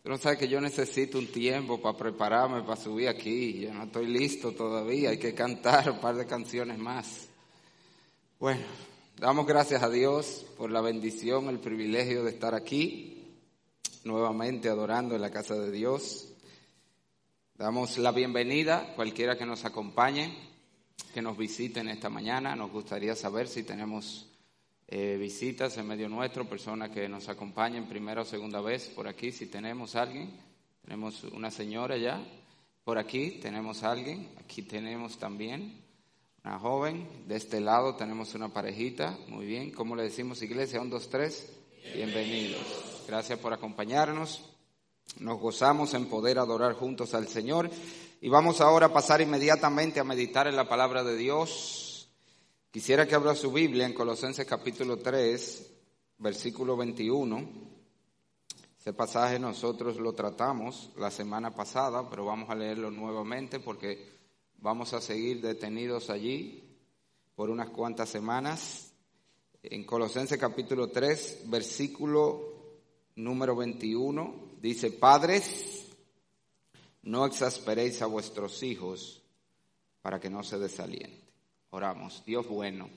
Tú no sabes que yo necesito un tiempo para prepararme, para subir aquí. Yo no estoy listo todavía, hay que cantar un par de canciones más. Bueno, damos gracias a Dios por la bendición, el privilegio de estar aquí, nuevamente adorando en la casa de Dios. Damos la bienvenida a cualquiera que nos acompañe, que nos visiten esta mañana. Nos gustaría saber si tenemos visitas en medio nuestro, personas que nos acompañen primera o segunda vez por aquí. Si tenemos a alguien, tenemos una señora ya por aquí, tenemos a alguien, aquí tenemos también una joven, de este lado tenemos una parejita. Muy bien, ¿cómo le decimos, iglesia? 1, 2, 3, bienvenidos. Gracias por acompañarnos, nos gozamos en poder adorar juntos al Señor y vamos ahora a pasar inmediatamente a meditar en la palabra de Dios. Quisiera que abra su Biblia en Colosenses capítulo 3, versículo 21. Ese pasaje nosotros lo tratamos la semana pasada, pero vamos a leerlo nuevamente porque vamos a seguir detenidos allí por unas cuantas semanas. En Colosenses capítulo 3, versículo número 21, dice: Padres, no exasperéis a vuestros hijos para que no se desalienten. Oramos. Dios bueno,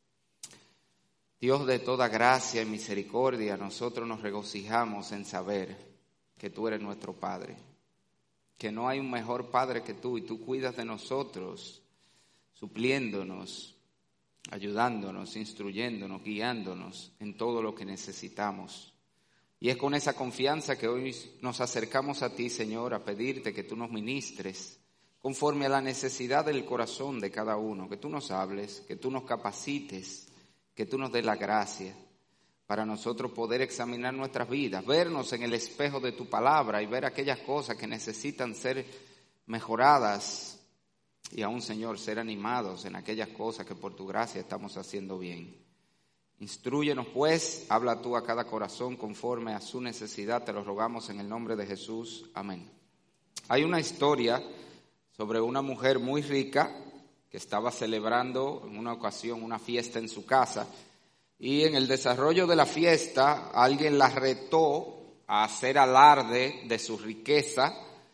Dios de toda gracia y misericordia, nosotros nos regocijamos en saber que tú eres nuestro Padre, que no hay un mejor Padre que tú, y tú cuidas de nosotros, supliéndonos, ayudándonos, instruyéndonos, guiándonos en todo lo que necesitamos. Y es con esa confianza que hoy nos acercamos a ti, Señor, a pedirte que tú nos ministres conforme a la necesidad del corazón de cada uno, que tú nos hables, que tú nos capacites, que tú nos des la gracia para nosotros poder examinar nuestras vidas, vernos en el espejo de tu palabra y ver aquellas cosas que necesitan ser mejoradas y aún, Señor, ser animados en aquellas cosas que por tu gracia estamos haciendo bien. Instrúyenos pues, habla tú a cada corazón conforme a su necesidad, te lo rogamos en el nombre de Jesús. Amén. Hay una historia sobre una mujer muy rica que estaba celebrando en una ocasión una fiesta en su casa, y en el desarrollo de la fiesta alguien la retó a hacer alarde de su riqueza,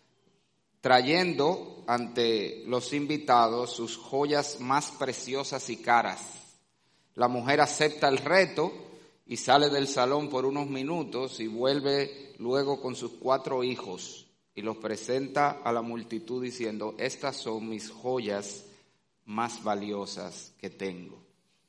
trayendo ante los invitados sus joyas más preciosas y caras. La mujer acepta el reto y sale del salón por unos minutos y vuelve luego con sus 4 hijos. Y los presenta a la multitud diciendo: estas son mis joyas más valiosas que tengo.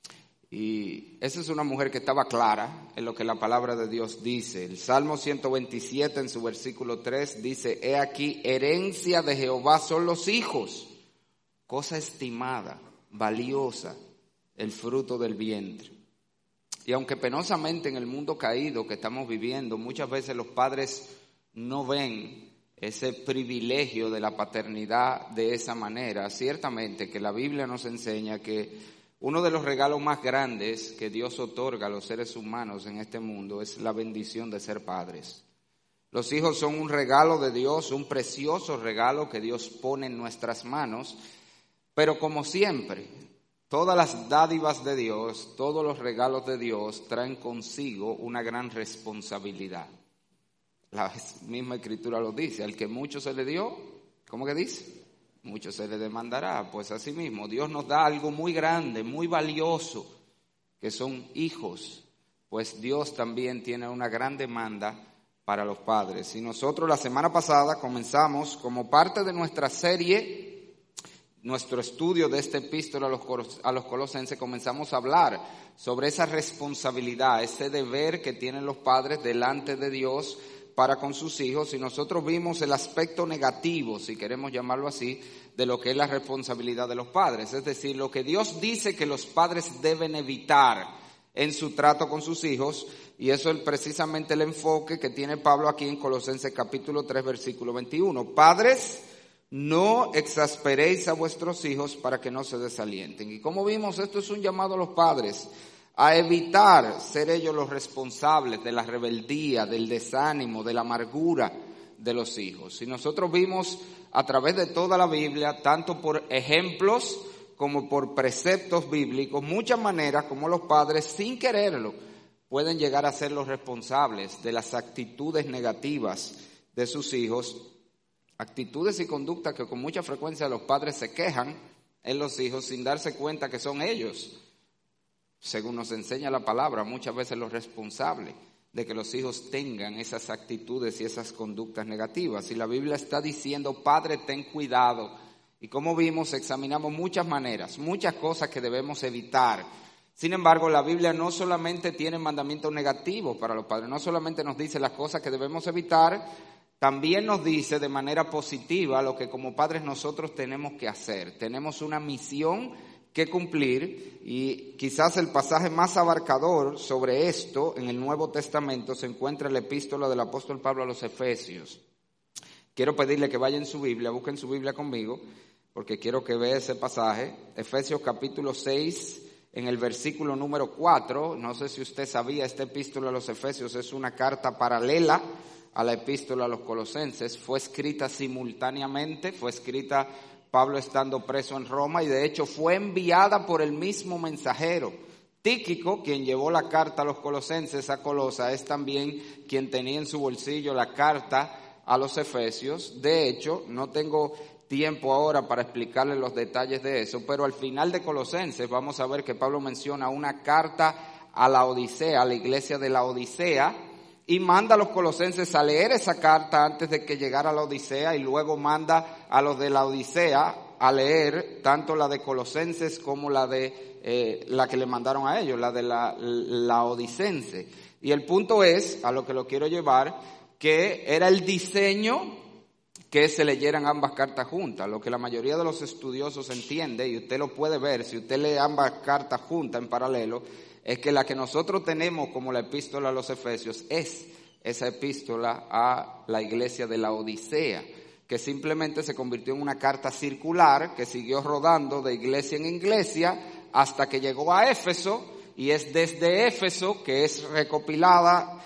Y esa es una mujer que estaba clara en lo que la palabra de Dios dice. El Salmo 127 en su versículo 3 dice: he aquí, herencia de Jehová son los hijos, cosa estimada, valiosa, el fruto del vientre. Y aunque penosamente en el mundo caído que estamos viviendo, muchas veces los padres no ven ese privilegio de la paternidad de esa manera. Ciertamente que la Biblia nos enseña que uno de los regalos más grandes que Dios otorga a los seres humanos en este mundo es la bendición de ser padres. Los hijos son un regalo de Dios, un precioso regalo que Dios pone en nuestras manos, pero como siempre, todas las dádivas de Dios, todos los regalos de Dios traen consigo una gran responsabilidad. La misma Escritura lo dice: al que mucho se le dio, ¿cómo que dice? Mucho se le demandará. Pues así mismo, Dios nos da algo muy grande, muy valioso, que son hijos. Pues Dios también tiene una gran demanda para los padres. Y nosotros la semana pasada comenzamos, como parte de nuestra serie, nuestro estudio de esta epístola a los Colosenses, comenzamos a hablar sobre esa responsabilidad, ese deber que tienen los padres delante de Dios para con sus hijos, y nosotros vimos el aspecto negativo, si queremos llamarlo así, de lo que es la responsabilidad de los padres. Es decir, lo que Dios dice que los padres deben evitar en su trato con sus hijos, y eso es precisamente el enfoque que tiene Pablo aquí en Colosenses capítulo 3, versículo 21. Padres, no exasperéis a vuestros hijos para que no se desalienten. Y como vimos, esto es un llamado a los padres a evitar ser ellos los responsables de la rebeldía, del desánimo, de la amargura de los hijos. Y nosotros vimos a través de toda la Biblia, tanto por ejemplos como por preceptos bíblicos, muchas maneras como los padres, sin quererlo, pueden llegar a ser los responsables de las actitudes negativas de sus hijos, actitudes y conductas que con mucha frecuencia los padres se quejan en los hijos sin darse cuenta que son ellos, según nos enseña la palabra, muchas veces los responsables de que los hijos tengan esas actitudes y esas conductas negativas. Y la Biblia está diciendo, padre, ten cuidado. Y como vimos, examinamos muchas maneras, muchas cosas que debemos evitar. Sin embargo, la Biblia no solamente tiene mandamientos negativos para los padres, no solamente nos dice las cosas que debemos evitar, también nos dice de manera positiva lo que como padres nosotros tenemos que hacer. Tenemos una misión que cumplir, y quizás el pasaje más abarcador sobre esto en el Nuevo Testamento se encuentra en la epístola del apóstol Pablo a los Efesios. Quiero pedirle que vayan en su Biblia, busquen su Biblia conmigo, porque quiero que vea ese pasaje. Efesios capítulo 6, en el versículo número 4, no sé si usted sabía, esta epístola a los Efesios es una carta paralela a la epístola a los Colosenses. Fue escrita simultáneamente, fue escrita Pablo estando preso en Roma, y de hecho fue enviada por el mismo mensajero. Tíquico, quien llevó la carta a los Colosenses a Colosa, es también quien tenía en su bolsillo la carta a los Efesios. De hecho, no tengo tiempo ahora para explicarles los detalles de eso, pero al final de Colosenses vamos a ver que Pablo menciona una carta a la Odisea, a la iglesia de la Odisea, y manda a los colosenses a leer esa carta antes de que llegara a la Odisea, y luego manda a los de la Odisea a leer tanto la de Colosenses como la de la que le mandaron a ellos, la de la Odicense. Y el punto es, a lo que lo quiero llevar, que era el diseño que se leyeran ambas cartas juntas. Lo que la mayoría de los estudiosos entiende, y usted lo puede ver si usted lee ambas cartas juntas en paralelo, es que la que nosotros tenemos como la epístola a los Efesios es esa epístola a la iglesia de la Odisea, que simplemente se convirtió en una carta circular que siguió rodando de iglesia en iglesia hasta que llegó a Éfeso, y es desde Éfeso que es recopilada,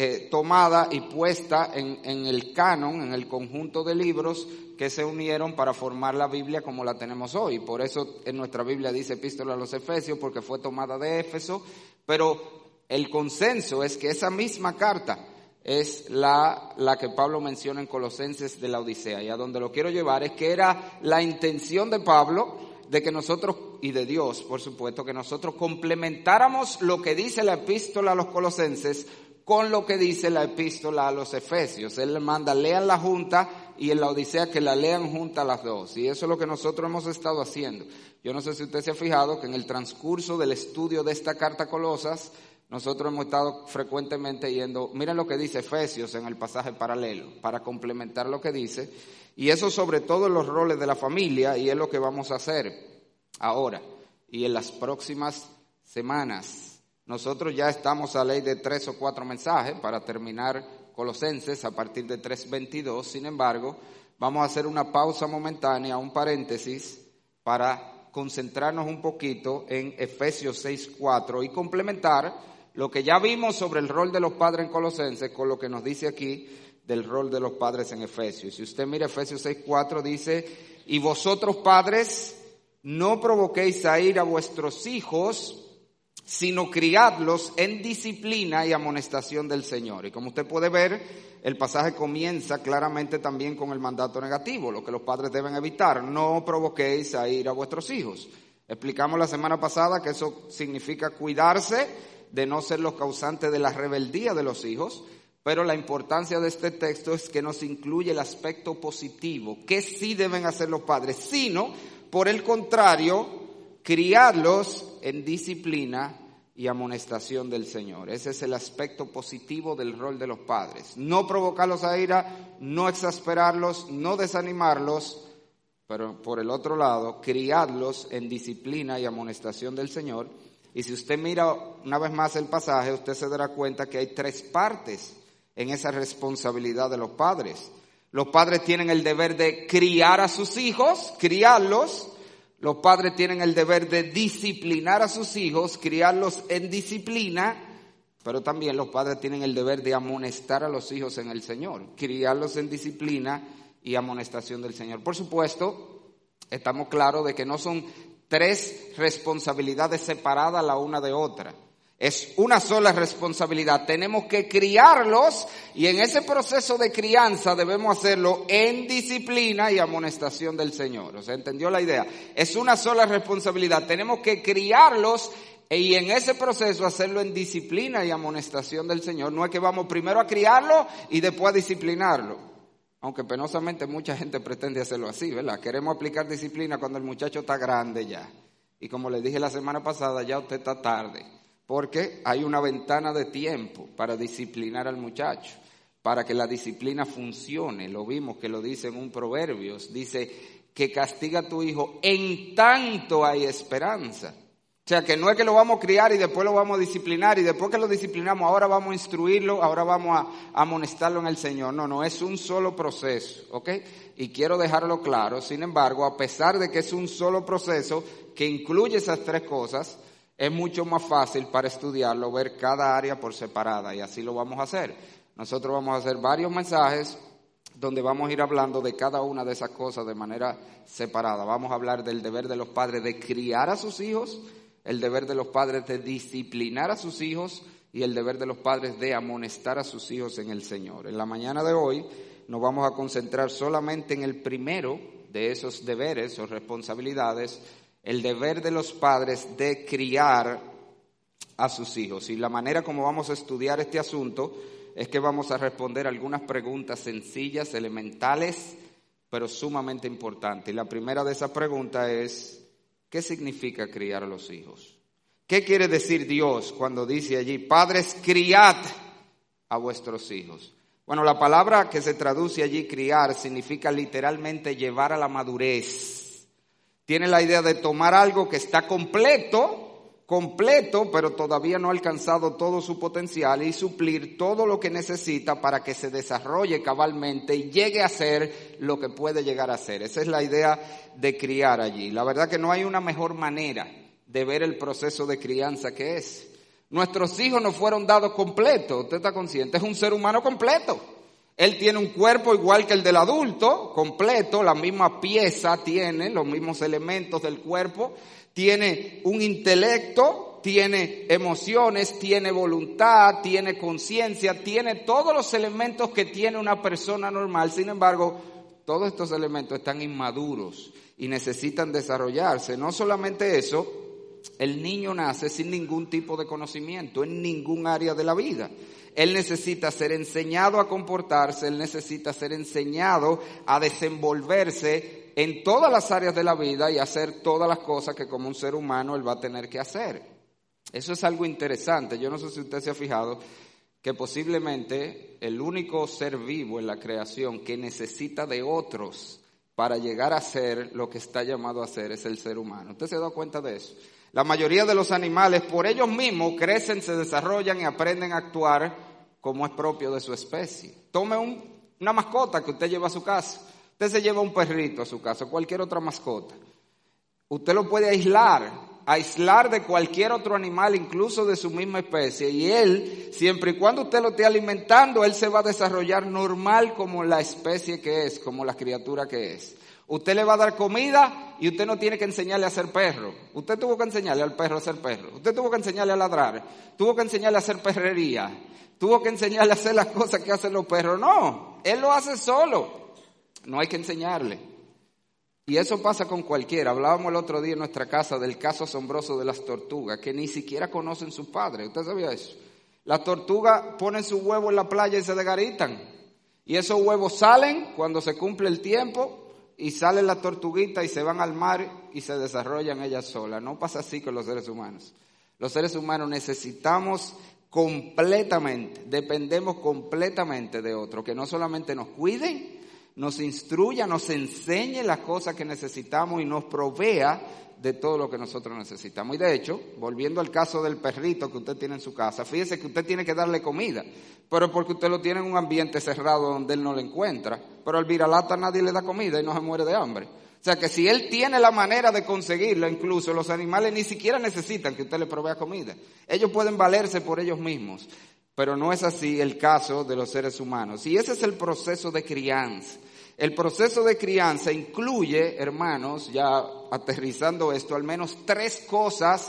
tomada y puesta en el canon, en el conjunto de libros que se unieron para formar la Biblia como la tenemos hoy. Por eso en nuestra Biblia dice epístola a los Efesios, porque fue tomada de Éfeso, pero el consenso es que esa misma carta es la que Pablo menciona en Colosenses de la Odisea. Y a donde lo quiero llevar es que era la intención de Pablo de que nosotros, y de Dios por supuesto, que nosotros complementáramos lo que dice la epístola a los Colosenses con lo que dice la epístola a los Efesios. Él le manda, lean la junta, y en la Odisea que la lean juntas las dos. Y eso es lo que nosotros hemos estado haciendo. Yo no sé si usted se ha fijado que en el transcurso del estudio de esta carta a Colosas, nosotros hemos estado frecuentemente yendo, miren lo que dice Efesios en el pasaje paralelo, para complementar lo que dice, y eso sobre todo en los roles de la familia, y es lo que vamos a hacer ahora y en las próximas semanas. Nosotros ya estamos a ley de 3 o 4 mensajes para terminar Colosenses a partir de 3:22. Sin embargo, vamos a hacer una pausa momentánea, un paréntesis, para concentrarnos un poquito en Efesios 6:4 y complementar lo que ya vimos sobre el rol de los padres en Colosenses con lo que nos dice aquí del rol de los padres en Efesios. Si usted mira Efesios 6:4 dice, y vosotros padres no provoquéis a ira a vuestros hijos, sino criadlos en disciplina y amonestación del Señor. Y como usted puede ver, el pasaje comienza claramente también con el mandato negativo, lo que los padres deben evitar: no provoquéis a ira a vuestros hijos. Explicamos la semana pasada que eso significa cuidarse de no ser los causantes de la rebeldía de los hijos, pero la importancia de este texto es que nos incluye el aspecto positivo, que sí deben hacer los padres, sino, por el contrario, criarlos en disciplina y amonestación del Señor. Ese es el aspecto positivo del rol de los padres. No provocarlos a ira, no exasperarlos, no desanimarlos, pero por el otro lado, criarlos en disciplina y amonestación del Señor. Y si usted mira una vez más el pasaje, usted se dará cuenta que hay 3 partes en esa responsabilidad de los padres. Los padres tienen el deber de criar a sus hijos, criarlos. Los padres tienen el deber de disciplinar a sus hijos, criarlos en disciplina, pero también los padres tienen el deber de amonestar a los hijos en el Señor, criarlos en disciplina y amonestación del Señor. Por supuesto, estamos claros de que no son 3 responsabilidades separadas la una de otra. Es una sola responsabilidad. Tenemos que criarlos y en ese proceso de crianza debemos hacerlo en disciplina y amonestación del Señor. ¿O sea, entendió la idea? Es una sola responsabilidad. Tenemos que criarlos y en ese proceso hacerlo en disciplina y amonestación del Señor. No es que vamos primero a criarlo y después a disciplinarlo. Aunque penosamente mucha gente pretende hacerlo así, ¿verdad? Queremos aplicar disciplina cuando el muchacho está grande ya. Y como les dije la semana pasada, ya usted está tarde. Porque hay una ventana de tiempo para disciplinar al muchacho, para que la disciplina funcione. Lo vimos que lo dice en un Proverbios. Dice que castiga a tu hijo en tanto hay esperanza. O sea, que no es que lo vamos a criar y después lo vamos a disciplinar y después que lo disciplinamos ahora vamos a instruirlo, ahora vamos a amonestarlo en el Señor. No, es un solo proceso, ¿ok? Y quiero dejarlo claro. Sin embargo, a pesar de que es un solo proceso que incluye esas tres cosas, es mucho más fácil para estudiarlo, ver cada área por separada y así lo vamos a hacer. Nosotros vamos a hacer varios mensajes donde vamos a ir hablando de cada una de esas cosas de manera separada. Vamos a hablar del deber de los padres de criar a sus hijos, el deber de los padres de disciplinar a sus hijos y el deber de los padres de amonestar a sus hijos en el Señor. En la mañana de hoy nos vamos a concentrar solamente en el primero de esos deberes o responsabilidades, el deber de los padres de criar a sus hijos. Y la manera como vamos a estudiar este asunto es que vamos a responder algunas preguntas sencillas, elementales, pero sumamente importantes. Y la primera de esas preguntas es, ¿qué significa criar a los hijos? ¿Qué quiere decir Dios cuando dice allí, padres, criad a vuestros hijos? Bueno, la palabra que se traduce allí, criar, significa literalmente llevar a la madurez. Tiene la idea de tomar algo que está completo, pero todavía no ha alcanzado todo su potencial y suplir todo lo que necesita para que se desarrolle cabalmente y llegue a ser lo que puede llegar a ser. Esa es la idea de criar allí. La verdad que no hay una mejor manera de ver el proceso de crianza que es. Nuestros hijos no fueron dados completos, usted está consciente, es un ser humano completo. Él tiene un cuerpo igual que el del adulto, completo, la misma pieza tiene, los mismos elementos del cuerpo, tiene un intelecto, tiene emociones, tiene voluntad, tiene conciencia, tiene todos los elementos que tiene una persona normal. Sin embargo, todos estos elementos están inmaduros y necesitan desarrollarse. No solamente eso, el niño nace sin ningún tipo de conocimiento en ningún área de la vida. Él necesita ser enseñado a comportarse, él necesita ser enseñado a desenvolverse en todas las áreas de la vida y hacer todas las cosas que como un ser humano él va a tener que hacer. Eso es algo interesante. Yo no sé si usted se ha fijado que posiblemente el único ser vivo en la creación que necesita de otros para llegar a ser lo que está llamado a ser es el ser humano. ¿Usted se ha dado cuenta de eso? La mayoría de los animales por ellos mismos crecen, se desarrollan y aprenden a actuar como es propio de su especie. Tome una mascota que usted lleva a su casa. Usted se lleva un perrito a su casa, o cualquier otra mascota. Usted lo puede aislar de cualquier otro animal, incluso de su misma especie. Y él, siempre y cuando usted lo esté alimentando, él se va a desarrollar normal como la especie que es, como la criatura que es. Usted le va a dar comida y usted no tiene que enseñarle a ser perro. Usted tuvo que enseñarle al perro a ser perro. Usted tuvo que enseñarle a ladrar. Tuvo que enseñarle a hacer perrería. Tuvo que enseñarle a hacer las cosas que hacen los perros. No, él lo hace solo. No hay que enseñarle. Y eso pasa con cualquiera. Hablábamos el otro día en nuestra casa del caso asombroso de las tortugas, que ni siquiera conocen sus padres. ¿Usted sabía eso? Las tortugas ponen su huevo en la playa y se desgaritan. Y esos huevos salen cuando se cumple el tiempo y salen las tortuguitas y se van al mar y se desarrollan ellas solas. No pasa así con los seres humanos. Los seres humanos necesitamos completamente, dependemos completamente de otro, que no solamente nos cuide, nos instruya, nos enseñe las cosas que necesitamos y nos provea de todo lo que nosotros necesitamos. Y de hecho, volviendo al caso del perrito que usted tiene en su casa, fíjese que usted tiene que darle comida, pero porque usted lo tiene en un ambiente cerrado donde él no lo encuentra. Pero al viralata nadie le da comida y no se muere de hambre. O sea que si él tiene la manera de conseguirla, incluso los animales ni siquiera necesitan que usted le provea comida. Ellos pueden valerse por ellos mismos, pero no es así el caso de los seres humanos. Y ese es el proceso de crianza. El proceso de crianza incluye, hermanos, ya aterrizando esto, al menos 3 cosas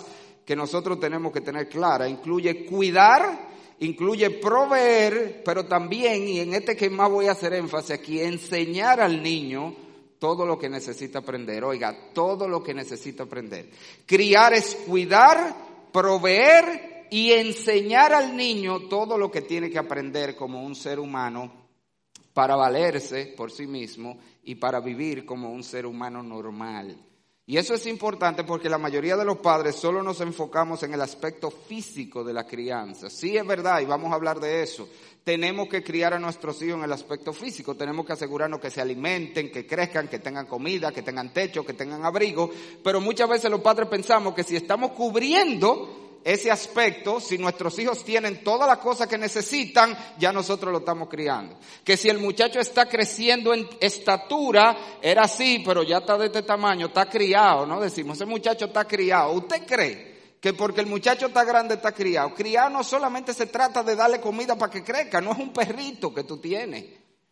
que nosotros tenemos que tener clara. Incluye cuidar, incluye proveer, pero también, y en este que más voy a hacer énfasis aquí, enseñar al niño todo lo que necesita aprender. Oiga, todo lo que necesita aprender. Criar es cuidar, proveer y enseñar al niño todo lo que tiene que aprender como un ser humano para valerse por sí mismo y para vivir como un ser humano normal. Y eso es importante porque la mayoría de los padres solo nos enfocamos en el aspecto físico de la crianza. Sí, es verdad, y vamos a hablar de eso. Tenemos que criar a nuestros hijos en el aspecto físico. Tenemos que asegurarnos que se alimenten, que crezcan, que tengan comida, que tengan techo, que tengan abrigo. Pero muchas veces los padres pensamos que si estamos cubriendo ese aspecto, si nuestros hijos tienen todas las cosas que necesitan, ya nosotros lo estamos criando. Que si el muchacho está creciendo en estatura, era así, pero ya está de este tamaño, está criado, ¿no? Decimos, ese muchacho está criado. ¿Usted cree que porque el muchacho está grande está criado? Criar no solamente se trata de darle comida para que crezca, no es un perrito que tú tienes.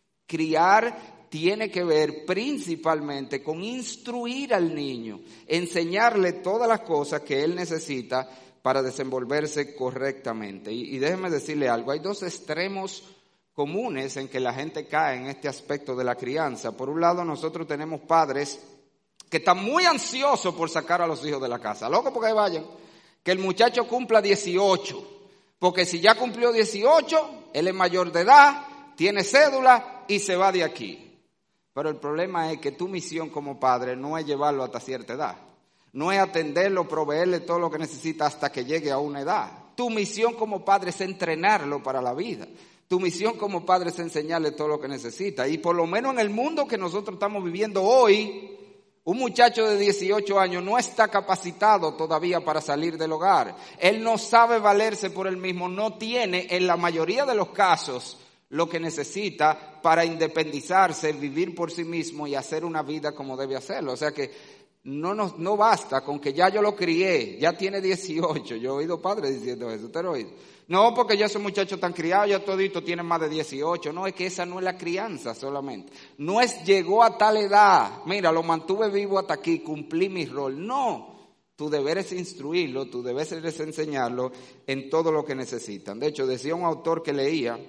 Criar tiene que ver principalmente con instruir al niño, enseñarle todas las cosas que él necesita para desenvolverse correctamente. Y déjeme decirle algo, hay dos extremos comunes en que la gente cae en este aspecto de la crianza. Por un lado, nosotros tenemos padres que están muy ansiosos por sacar a los hijos de la casa. Loco porque vayan, que el muchacho cumpla 18, porque si ya cumplió 18, él es mayor de edad, tiene cédula y se va de aquí. Pero el problema es que tu misión como padre no es llevarlo hasta cierta edad. No es atenderlo, proveerle todo lo que necesita hasta que llegue a una edad. Tu misión como padre es entrenarlo para la vida. Tu misión como padre es enseñarle todo lo que necesita. Y por lo menos en el mundo que nosotros estamos viviendo hoy, un muchacho de 18 años no está capacitado todavía para salir del hogar. Él no sabe valerse por él mismo, no tiene en la mayoría de los casos lo que necesita para independizarse, vivir por sí mismo y hacer una vida como debe hacerlo. O sea que no basta con que ya yo lo crié, ya tiene 18. Yo he oído padres diciendo eso, ¿usted lo ha oído? No, porque ya esos muchachos tan criados, ya toditos tienen más de 18. No, es que esa no es la crianza solamente. No es llegó a tal edad, mira, lo mantuve vivo hasta aquí, cumplí mi rol. No, tu deber es instruirlo, tu deber es enseñarlo en todo lo que necesitan. De hecho, decía un autor que leía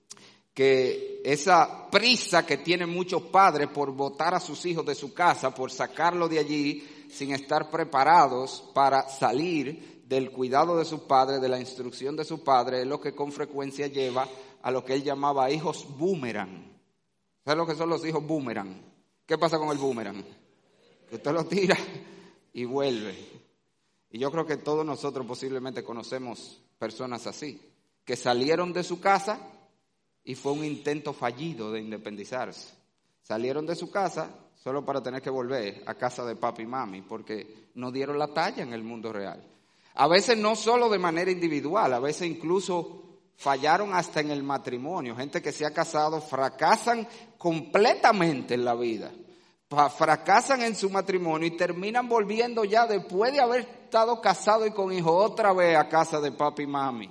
que esa prisa que tienen muchos padres por botar a sus hijos de su casa, por sacarlo de allí sin estar preparados para salir del cuidado de sus padres, de la instrucción de sus padres, es lo que con frecuencia lleva a lo que él llamaba hijos boomerang. ¿Sabes lo que son los hijos boomerang? ¿Qué pasa con el boomerang? Que usted lo tira y vuelve. Y yo creo que todos nosotros posiblemente conocemos personas así, que salieron de su casa y fue un intento fallido de independizarse. Salieron de su casa solo para tener que volver a casa de papi y mami, porque no dieron la talla en el mundo real. A veces no solo de manera individual, a veces incluso fallaron hasta en el matrimonio. Gente que se ha casado fracasan completamente en la vida. Fracasan en su matrimonio y terminan volviendo ya después de haber estado casado y con hijos otra vez a casa de papi y mami.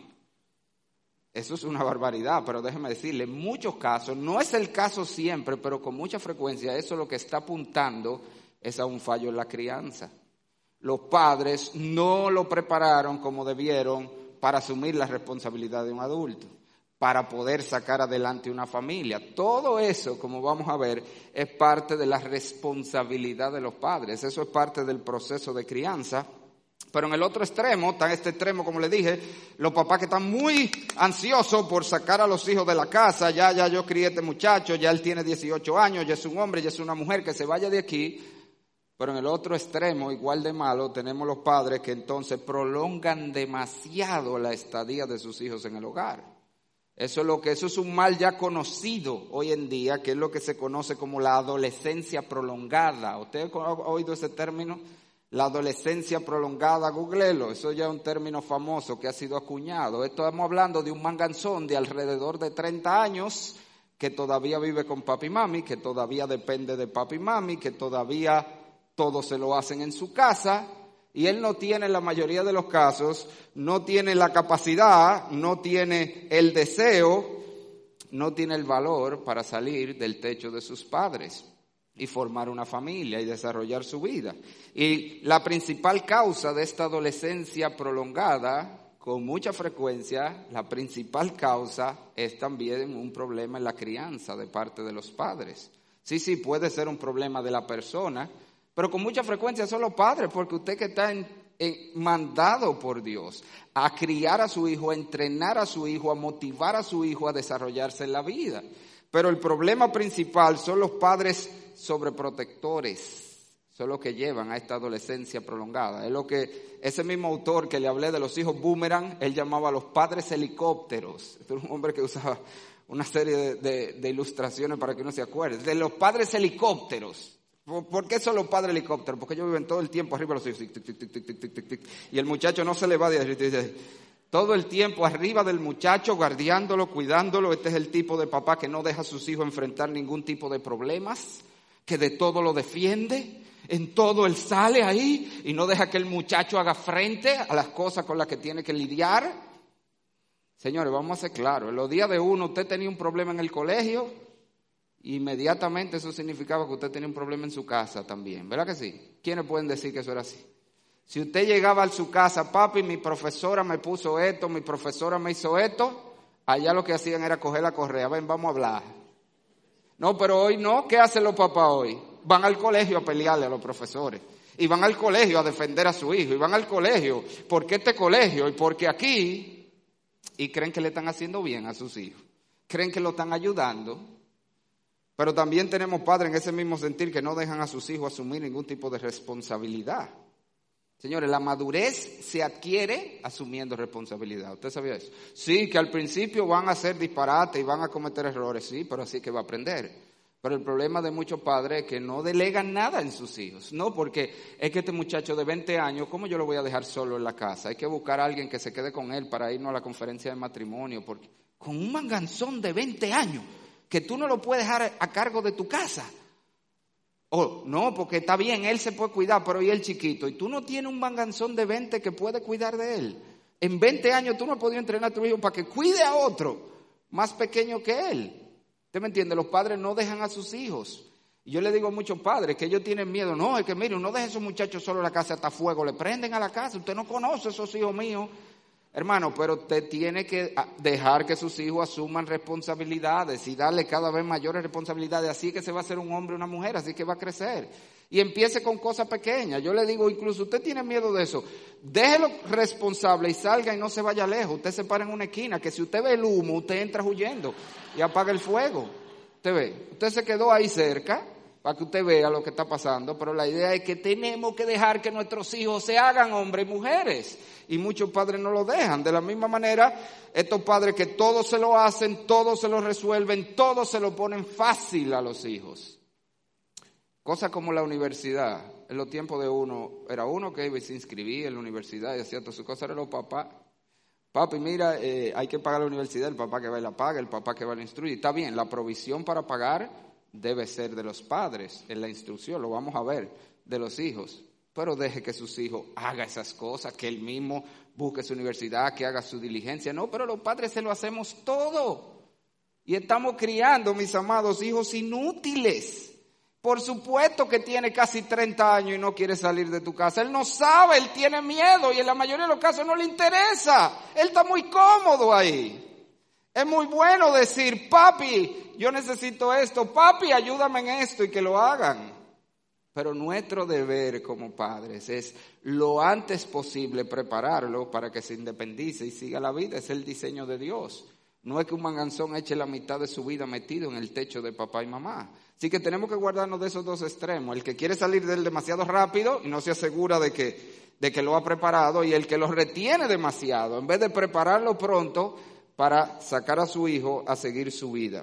Eso es una barbaridad, pero déjeme decirle, en muchos casos, no es el caso siempre, pero con mucha frecuencia eso lo que está apuntando es a un fallo en la crianza. Los padres no lo prepararon como debieron para asumir la responsabilidad de un adulto, para poder sacar adelante una familia. Todo eso, como vamos a ver, es parte de la responsabilidad de los padres. Eso es parte del proceso de crianza. Pero en el otro extremo, está este extremo, como le dije, los papás que están muy ansiosos por sacar a los hijos de la casa. Ya yo crié a este muchacho, ya él tiene 18 años, ya es un hombre, ya es una mujer, que se vaya de aquí. Pero en el otro extremo, igual de malo, tenemos los padres que entonces prolongan demasiado la estadía de sus hijos en el hogar. Eso es un mal ya conocido hoy en día, que es lo que se conoce como la adolescencia prolongada. ¿Usted ha oído ese término? La adolescencia prolongada, googlelo, eso ya es un término famoso que ha sido acuñado. Estamos hablando de un manganzón de alrededor de 30 años que todavía vive con papi y mami, que todavía depende de papi y mami, que todavía todo se lo hacen en su casa, y él no tiene, en la mayoría de los casos, no tiene la capacidad, no tiene el deseo, no tiene el valor para salir del techo de sus padres. y formar una familia y desarrollar su vida. Y la principal causa de esta adolescencia prolongada, con mucha frecuencia, la principal causa es también un problema en la crianza de parte de los padres. Sí, puede ser un problema de la persona, pero con mucha frecuencia son los padres, porque usted que está mandado por Dios a criar a su hijo, a entrenar a su hijo, a motivar a su hijo a desarrollarse en la vida. Pero el problema principal son los padres sobreprotectores, son los que llevan a esta adolescencia prolongada. Es lo que ese mismo autor que le hablé de los hijos boomerang, él llamaba a los padres helicópteros. Este era un hombre que usaba una serie de ilustraciones para que uno se acuerde. De los padres helicópteros. ¿Por qué son los padres helicópteros? Porque ellos viven todo el tiempo arriba de los hijos. Tic, tic, tic, tic, tic, tic, tic, tic. Y el muchacho no se le va de ahí. Todo el tiempo arriba del muchacho, guardiándolo, cuidándolo. Este es el tipo de papá que no deja a sus hijos enfrentar ningún tipo de problemas, que de todo lo defiende. En todo él sale ahí y no deja que el muchacho haga frente a las cosas con las que tiene que lidiar. Señores, vamos a ser claros. En los días de uno, usted tenía un problema en el colegio, inmediatamente eso significaba que usted tenía un problema en su casa también. ¿Verdad que sí? ¿Quiénes pueden decir que eso era así? Si usted llegaba a su casa, papi, mi profesora me puso esto, mi profesora me hizo esto, allá lo que hacían era coger la correa. Ven, vamos a hablar. No, pero hoy no. ¿Qué hacen los papás hoy? Van al colegio a pelearle a los profesores. Y van al colegio a defender a su hijo. Y van al colegio. ¿Por qué este colegio? Y porque aquí. Y creen que le están haciendo bien a sus hijos. Creen que lo están ayudando. Pero también tenemos padres en ese mismo sentir que no dejan a sus hijos asumir ningún tipo de responsabilidad. Señores, la madurez se adquiere asumiendo responsabilidad. ¿Usted sabía eso? Sí, que al principio van a hacer disparate y van a cometer errores, sí, pero así que va a aprender. Pero el problema de muchos padres es que no delegan nada en sus hijos. No, porque es que este muchacho de 20 años, ¿cómo yo lo voy a dejar solo en la casa? Hay que buscar a alguien que se quede con él para irnos a la conferencia de matrimonio. Porque con un manganzón de 20 años, que tú no lo puedes dejar a cargo de tu casa. Oh, no, porque está bien, él se puede cuidar, pero ¿y el chiquito? Y tú no tienes un manganzón de 20 que puede cuidar de él. En 20 años tú no has podido entrenar a tu hijo para que cuide a otro más pequeño que él. ¿Usted me entiende? Los padres no dejan a sus hijos. Y yo le digo a muchos padres que ellos tienen miedo. No, es que mire, no deje a esos muchachos solo en la casa hasta fuego. Le prenden a la casa. Usted no conoce a esos hijos míos. Hermano, pero usted tiene que dejar que sus hijos asuman responsabilidades y darle cada vez mayores responsabilidades. Así que se va a hacer un hombre o una mujer, así que va a crecer. Y empiece con cosas pequeñas. Yo le digo, incluso usted tiene miedo de eso. Déjelo responsable y salga y no se vaya lejos. Usted se para en una esquina, que si usted ve el humo, usted entra huyendo y apaga el fuego. Usted ve, usted se quedó ahí cerca para que usted vea lo que está pasando, pero la idea es que tenemos que dejar que nuestros hijos se hagan hombres y mujeres. Y muchos padres no lo dejan. De la misma manera, estos padres que todo se lo hacen, todo se lo resuelven, todo se lo ponen fácil a los hijos. Cosas como la universidad. En los tiempos de uno, era uno que iba y se inscribía en la universidad y hacía todas sus cosas, eran los papás. Papi, mira, hay que pagar la universidad, el papá que va y la paga, el papá que va y la instruye. Está bien, la provisión para pagar debe ser de los padres en la instrucción, lo vamos a ver, de los hijos. Pero deje que sus hijos hagan esas cosas, que él mismo busque su universidad, que haga su diligencia. No, pero los padres se lo hacemos todo. Y estamos criando, mis amados, hijos inútiles. Por supuesto que tiene casi 30 años y no quiere salir de tu casa. Él no sabe, él tiene miedo y en la mayoría de los casos no le interesa. Él está muy cómodo ahí. Es muy bueno decir, papi, yo necesito esto, papi, ayúdame en esto y que lo hagan. Pero nuestro deber como padres es lo antes posible prepararlo para que se independice y siga la vida. Es el diseño de Dios. No es que un manganzón eche la mitad de su vida metido en el techo de papá y mamá. Así que tenemos que guardarnos de esos dos extremos. El que quiere salir de él demasiado rápido y no se asegura de que lo ha preparado, y el que lo retiene demasiado en vez de prepararlo pronto para sacar a su hijo a seguir su vida.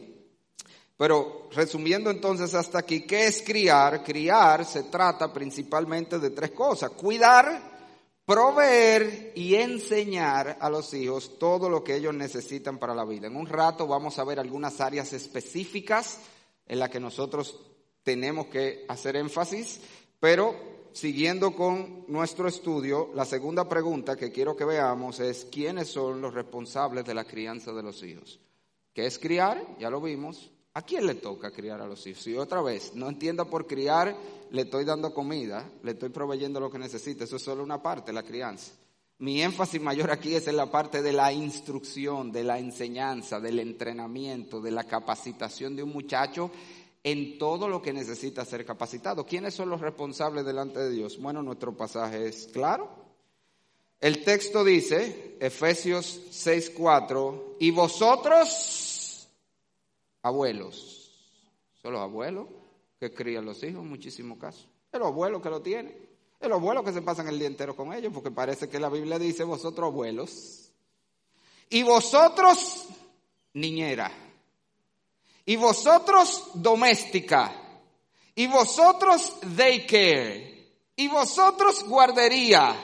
Pero resumiendo entonces hasta aquí, ¿qué es criar? Criar se trata principalmente de tres cosas: cuidar, proveer y enseñar a los hijos todo lo que ellos necesitan para la vida. En un rato vamos a ver algunas áreas específicas en las que nosotros tenemos que hacer énfasis, pero siguiendo con nuestro estudio, la segunda pregunta que quiero que veamos es: ¿quiénes son los responsables de la crianza de los hijos? ¿Qué es criar? Ya lo vimos. ¿A quién le toca criar a los hijos? Y otra vez, no entienda por criar, le estoy dando comida, le estoy proveyendo lo que necesita. Eso es solo una parte, la crianza. Mi énfasis mayor aquí es en la parte de la instrucción, de la enseñanza, del entrenamiento, de la capacitación de un muchacho en todo lo que necesita ser capacitado. ¿Quiénes son los responsables delante de Dios? Bueno, nuestro pasaje es claro. El texto dice, Efesios 6:4, y vosotros, abuelos. Son los abuelos que crían los hijos en muchísimos casos. Es los abuelos que lo tienen. Es los abuelos que se pasan el día entero con ellos, porque parece que la Biblia dice, vosotros abuelos. Y vosotros, niñera. Y vosotros, doméstica. Y vosotros, daycare. Y vosotros, guardería.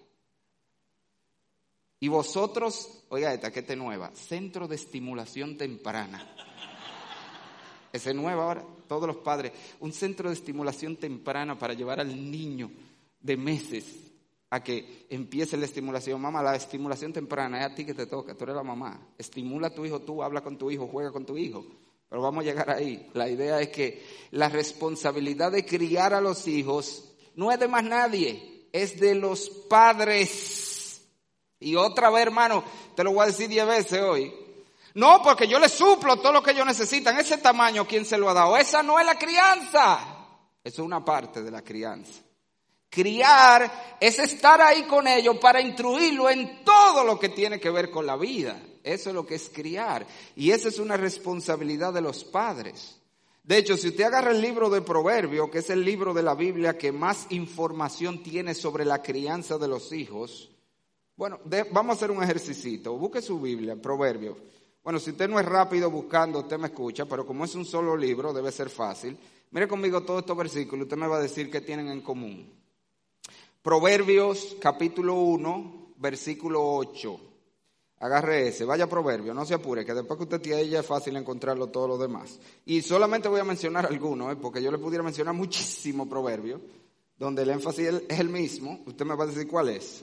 Y vosotros, oiga esta, que esta es nueva, centro de estimulación temprana. Ese es nuevo ahora, todos los padres. Un centro de estimulación temprana para llevar al niño de meses a que empiece la estimulación. Mamá, la estimulación temprana es a ti que te toca, tú eres la mamá. Estimula a tu hijo, tú habla con tu hijo, juega con tu hijo. Pero vamos a llegar ahí. La idea es que la responsabilidad de criar a los hijos no es de más nadie, es de los padres. Y otra vez, hermano, te lo voy a decir 10 veces hoy. No, porque yo les suplo todo lo que ellos necesitan. Ese tamaño, ¿quién se lo ha dado? Esa no es la crianza. Eso es una parte de la crianza. Criar es estar ahí con ellos para instruirlo en todo lo que tiene que ver con la vida. Eso es lo que es criar. Y esa es una responsabilidad de los padres. De hecho, si usted agarra el libro de Proverbios, que es el libro de la Biblia que más información tiene sobre la crianza de los hijos, bueno, vamos a hacer un ejercicio. Busque su Biblia, Proverbios. Bueno, si usted no es rápido buscando, usted me escucha, pero como es un solo libro, debe ser fácil. Mire conmigo todos estos versículos, usted me va a decir qué tienen en común. Proverbios, capítulo 1, versículo 8. Agarre ese, vaya a Proverbios, no se apure, que después que usted tiene ya es fácil encontrarlo todo lo demás. Y solamente voy a mencionar algunos, porque yo le pudiera mencionar muchísimos proverbios, donde el énfasis es el mismo. Usted me va a decir cuál es.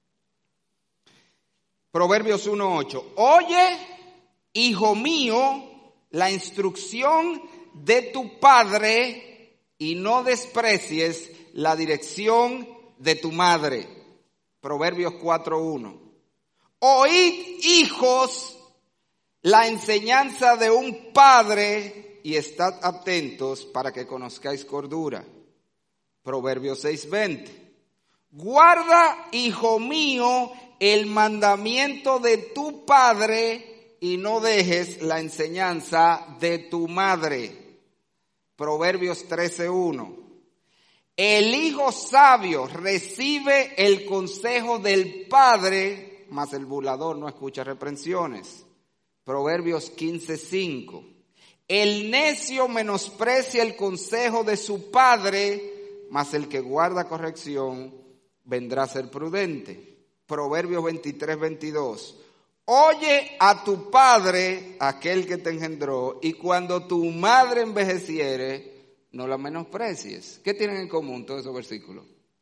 Proverbios 1:8. Oye, hijo mío, la instrucción de tu padre y no desprecies la dirección de tu madre. Proverbios 4:1. Oíd, hijos, la enseñanza de un padre y estad atentos para que conozcáis cordura. Proverbios 6:20. Guarda, hijo mío, el mandamiento de tu padre y no dejes la enseñanza de tu madre. Proverbios 13:1. El hijo sabio recibe el consejo del padre, mas el burlador no escucha reprensiones. Proverbios 15:5. El necio menosprecia el consejo de su padre, mas el que guarda corrección vendrá a ser prudente. Proverbios 23:22. Oye a tu padre, aquel que te engendró, y cuando tu madre envejeciere, no la menosprecies. ¿Qué tienen en común todos esos versículos?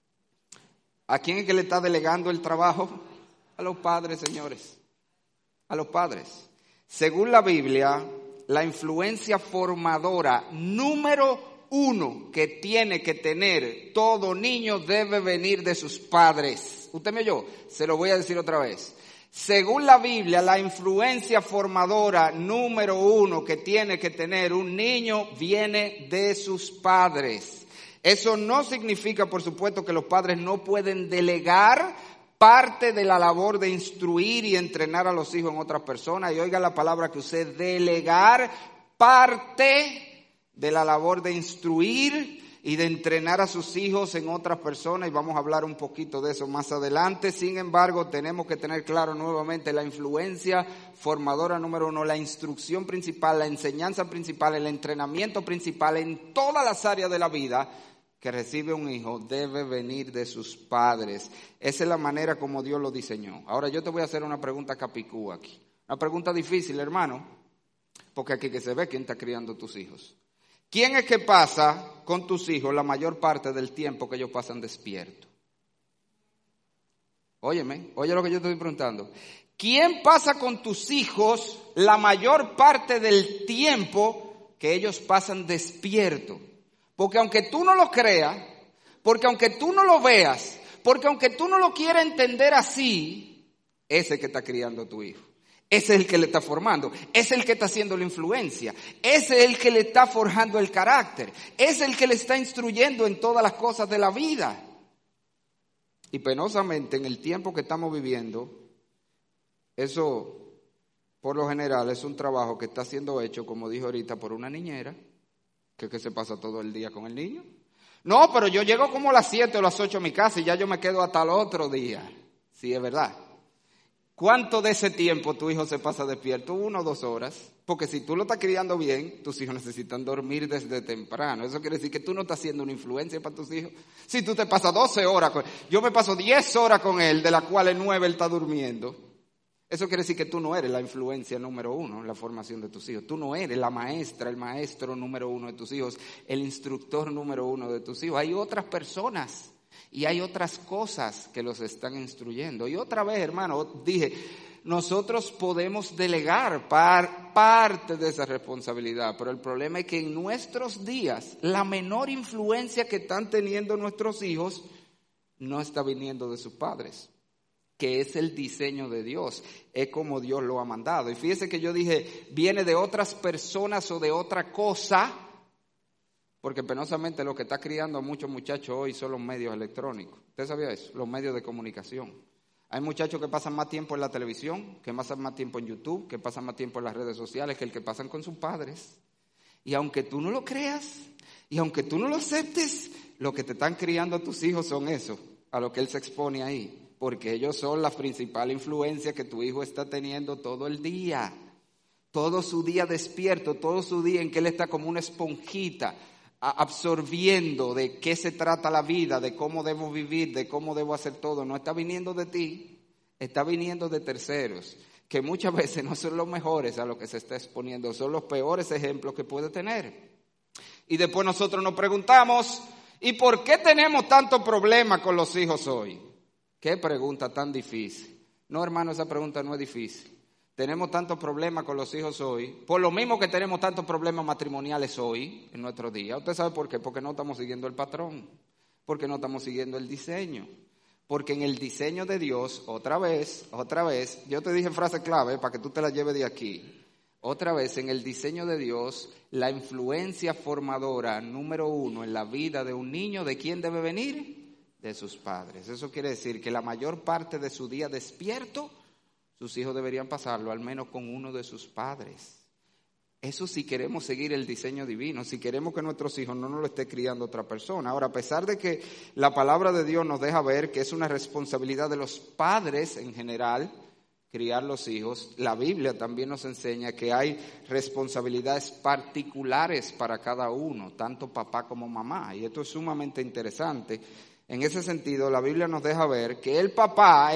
¿A quién es que le está delegando el trabajo? A los padres, señores. A los padres. Según la Biblia, la influencia formadora número 1 que tiene que tener todo niño debe venir de sus padres. ¿Usted me oyó? Se lo voy a decir otra vez. Según la Biblia, la influencia formadora número 1 que tiene que tener un niño viene de sus padres. Eso no significa, por supuesto, que los padres no pueden delegar parte de la labor de instruir y entrenar a los hijos en otras personas. Y oiga la palabra que usé, delegar parte de la labor de instruir y de entrenar a sus hijos en otras personas, y vamos a hablar un poquito de eso más adelante. Sin embargo, tenemos que tener claro nuevamente la influencia formadora número 1, la instrucción principal, la enseñanza principal, el entrenamiento principal en todas las áreas de la vida que recibe un hijo debe venir de sus padres. Esa es la manera como Dios lo diseñó. Ahora yo te voy a hacer una pregunta capicúa aquí. Una pregunta difícil, hermano, porque aquí que se ve quién está criando tus hijos. ¿Quién es que pasa con tus hijos la mayor parte del tiempo que ellos pasan despiertos? Óyeme, oye lo que yo te estoy preguntando. ¿Quién pasa con tus hijos la mayor parte del tiempo que ellos pasan despierto. Porque aunque tú no lo creas, porque aunque tú no lo veas, porque aunque tú no lo quieras entender así, ese es el que está criando a tu hijo. Ese es el que le está formando, ese es el que está haciendo la influencia, ese es el que le está forjando el carácter, ese es el que le está instruyendo en todas las cosas de la vida. Y penosamente en el tiempo que estamos viviendo, eso por lo general es un trabajo que está siendo hecho, como dije ahorita, por una niñera, que se pasa todo el día con el niño. No, pero yo llego como a las 7 o las 8 a mi casa y ya yo me quedo hasta el otro día. Sí, es verdad. ¿Cuánto de ese tiempo tu hijo se pasa despierto? 1 o 2 horas. Porque si tú lo estás criando bien, tus hijos necesitan dormir desde temprano. Eso quiere decir que tú no estás haciendo una influencia para tus hijos. Si tú te pasas 12 horas con él, yo me paso 10 horas con él, de las cuales 9 él está durmiendo. Eso quiere decir que tú no eres la influencia número 1 en la formación de tus hijos. Tú no eres la maestra, el maestro número 1 de tus hijos, el instructor número 1 de tus hijos. Hay otras personas. Y hay otras cosas que los están instruyendo. Y otra vez, hermano, dije, nosotros podemos delegar parte de esa responsabilidad, pero el problema es que en nuestros días la menor influencia que están teniendo nuestros hijos no está viniendo de sus padres, que es el diseño de Dios, es como Dios lo ha mandado. Y fíjese que yo dije, viene de otras personas o de otra cosa, porque penosamente lo que está criando a muchos muchachos hoy son los medios electrónicos. ¿Usted sabía eso? Los medios de comunicación. Hay muchachos que pasan más tiempo en la televisión, que pasan más tiempo en YouTube, que pasan más tiempo en las redes sociales que el que pasan con sus padres. Y aunque tú no lo creas, y aunque tú no lo aceptes, lo que te están criando a tus hijos son eso, a lo que él se expone ahí. Porque ellos son la principal influencia que tu hijo está teniendo todo el día. Todo su día despierto, todo su día en que él está como una esponjita, absorbiendo de qué se trata la vida, de cómo debo vivir, de cómo debo hacer todo. No está viniendo de ti, está viniendo de terceros, que muchas veces no son los mejores a lo que se está exponiendo, son los peores ejemplos que puede tener. Y después nosotros nos preguntamos, ¿y por qué tenemos tanto problema con los hijos hoy? ¿Qué pregunta tan difícil? No, hermano, esa pregunta no es difícil. Tenemos tantos problemas con los hijos hoy, por lo mismo que tenemos tantos problemas matrimoniales hoy, en nuestro día. ¿Usted sabe por qué? Porque no estamos siguiendo el patrón, porque no estamos siguiendo el diseño. Porque en el diseño de Dios, otra vez, yo te dije frase clave para que tú te la lleves de aquí. Otra vez, en el diseño de Dios, la influencia formadora número 1 en la vida de un niño, ¿de quién debe venir? De sus padres. Eso quiere decir que la mayor parte de su día despierto, sus hijos deberían pasarlo al menos con uno de sus padres. Eso si queremos seguir el diseño divino, si queremos que nuestros hijos no nos lo esté criando otra persona. Ahora, a pesar de que la palabra de Dios nos deja ver que es una responsabilidad de los padres en general, criar los hijos, la Biblia también nos enseña que hay responsabilidades particulares para cada uno, tanto papá como mamá. Y esto es sumamente interesante. En ese sentido, la Biblia nos deja ver que el papá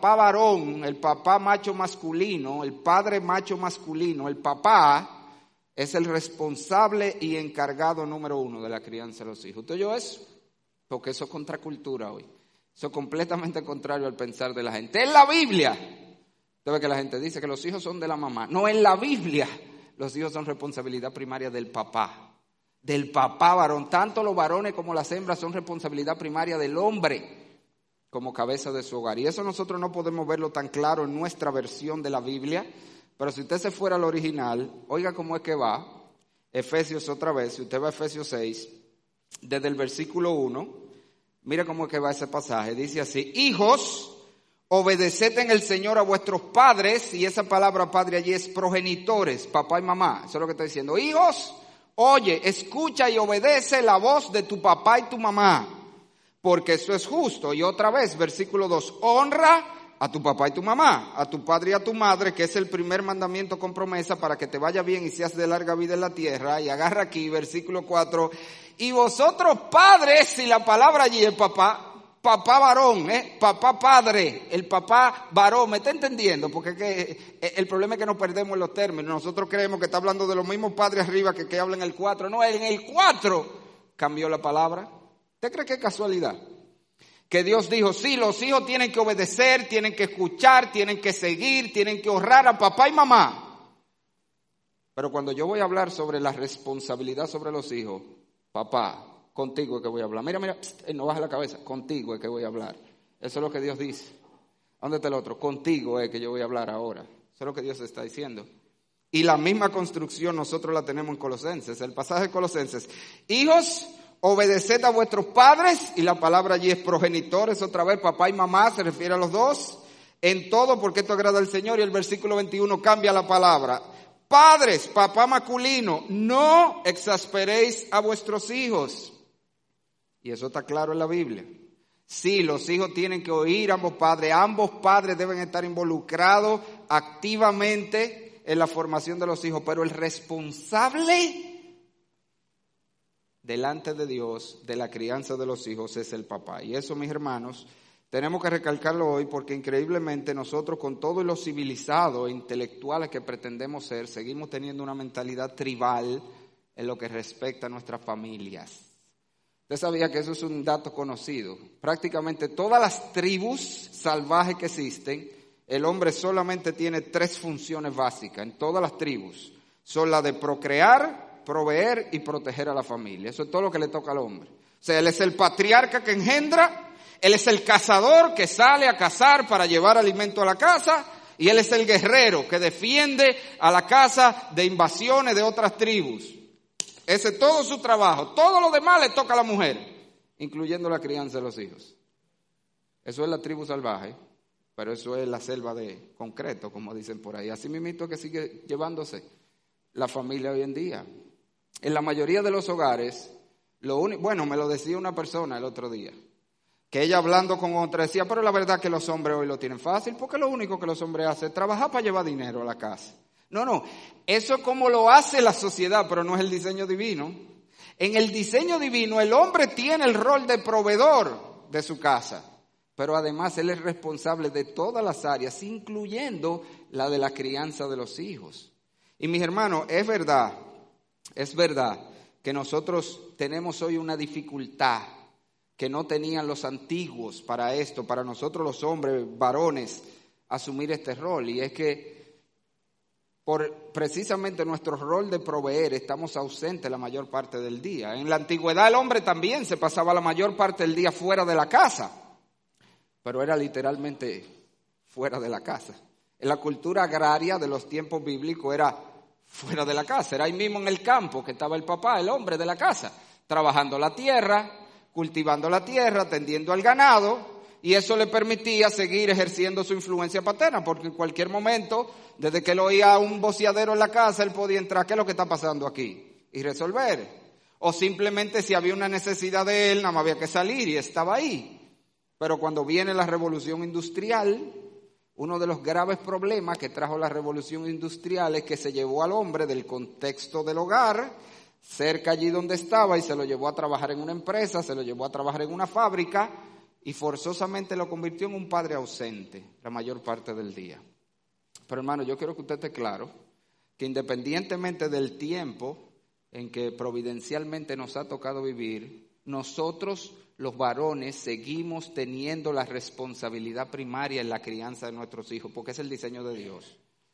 varón, el papá macho masculino, el padre macho masculino, el papá es el responsable y encargado número 1 de la crianza de los hijos. ¿Usted oyó eso? Porque eso es contracultura hoy. Eso es completamente contrario al pensar de la gente. En la Biblia, usted ve que la gente dice que los hijos son de la mamá. No, en la Biblia los hijos son responsabilidad primaria del papá. Del papá varón, tanto los varones como las hembras son responsabilidad primaria del hombre como cabeza de su hogar. Y eso nosotros no podemos verlo tan claro en nuestra versión de la Biblia, pero si usted se fuera al original, oiga cómo es que va, Efesios otra vez, si usted va a Efesios 6, desde el versículo 1, mira cómo es que va ese pasaje, dice así: hijos, obedeced en el Señor a vuestros padres, y esa palabra padre allí es progenitores, papá y mamá, eso es lo que está diciendo. Hijos, oye, escucha y obedece la voz de tu papá y tu mamá, porque eso es justo. Y otra vez, versículo 2, honra a tu papá y tu mamá, a tu padre y a tu madre, que es el primer mandamiento con promesa para que te vaya bien y seas de larga vida en la tierra. Y agarra aquí, versículo 4, y vosotros padres, y la palabra allí es papá varón, papá padre, el papá varón, ¿me está entendiendo? Porque es que el problema es que nos perdemos en los términos. Nosotros creemos que está hablando de los mismos padres arriba que habla en el 4. No, en el 4 cambió la palabra. ¿Usted cree que es casualidad? Que Dios dijo, sí, los hijos tienen que obedecer, tienen que escuchar, tienen que seguir, tienen que honrar a papá y mamá. Pero cuando yo voy a hablar sobre la responsabilidad sobre los hijos, papá, contigo es que voy a hablar. Mira, no bajes la cabeza, contigo es que voy a hablar. Eso es lo que Dios dice. ¿Dónde está el otro? Contigo es que yo voy a hablar ahora. Eso es lo que Dios está diciendo. Y la misma construcción nosotros la tenemos en Colosenses. El pasaje de Colosenses. Hijos, obedeced a vuestros padres. Y la palabra allí es progenitores. Otra vez, papá y mamá, se refiere a los dos. En todo, porque esto agrada al Señor. Y el versículo 21 cambia la palabra. Padres, papá masculino, no exasperéis a vuestros hijos. Y eso está claro en la Biblia. Sí, los hijos tienen que oír a ambos padres. Ambos padres deben estar involucrados activamente en la formación de los hijos. Pero el responsable delante de Dios de la crianza de los hijos es el papá. Y eso, mis hermanos, tenemos que recalcarlo hoy porque increíblemente nosotros, con todo lo civilizado e intelectuales que pretendemos ser, seguimos teniendo una mentalidad tribal en lo que respecta a nuestras familias. Usted sabía que eso es un dato conocido. Prácticamente todas las tribus salvajes que existen, el hombre solamente tiene 3 funciones básicas en todas las tribus. Son las de procrear, proveer y proteger a la familia. Eso es todo lo que le toca al hombre. O sea, él es el patriarca que engendra. Él es el cazador que sale a cazar para llevar alimento a la casa, y él es el guerrero que defiende a la casa de invasiones de otras tribus. Ese es todo su trabajo. Todo lo demás le toca a la mujer, incluyendo la crianza de los hijos. Eso es la tribu salvaje, pero eso es la selva de concreto, como dicen por ahí. Así mismo que sigue llevándose la familia hoy en día. En la mayoría de los hogares, me lo decía una persona el otro día, que ella hablando con otra decía, pero la verdad que los hombres hoy lo tienen fácil, porque lo único que los hombres hacen es trabajar para llevar dinero a la casa. No, eso es como lo hace la sociedad, pero no es el diseño divino. En el diseño divino el hombre tiene el rol de proveedor de su casa, pero además él es responsable de todas las áreas, incluyendo la de la crianza de los hijos. Y mis hermanos, es verdad que nosotros tenemos hoy una dificultad que no tenían los antiguos para esto, para nosotros los hombres, varones, asumir este rol. Y es que por precisamente nuestro rol de proveer estamos ausentes la mayor parte del día. En la antigüedad el hombre también se pasaba la mayor parte del día fuera de la casa, pero era literalmente fuera de la casa. En la cultura agraria de los tiempos bíblicos era fuera de la casa, era ahí mismo en el campo que estaba el papá, el hombre de la casa, trabajando la tierra, cultivando la tierra, atendiendo al ganado, y eso le permitía seguir ejerciendo su influencia paterna, porque en cualquier momento, desde que él oía un voceadero en la casa, él podía entrar, ¿qué es lo que está pasando aquí? Y resolver. O simplemente si había una necesidad de él, nada más había que salir y estaba ahí. Pero cuando viene la revolución industrial, uno de los graves problemas que trajo la revolución industrial es que se llevó al hombre del contexto del hogar, cerca allí donde estaba, y se lo llevó a trabajar en una empresa, se lo llevó a trabajar en una fábrica y forzosamente lo convirtió en un padre ausente la mayor parte del día. Pero hermano, yo quiero que usted esté claro que independientemente del tiempo en que providencialmente nos ha tocado vivir, nosotros los varones seguimos teniendo la responsabilidad primaria en la crianza de nuestros hijos, porque es el diseño de Dios.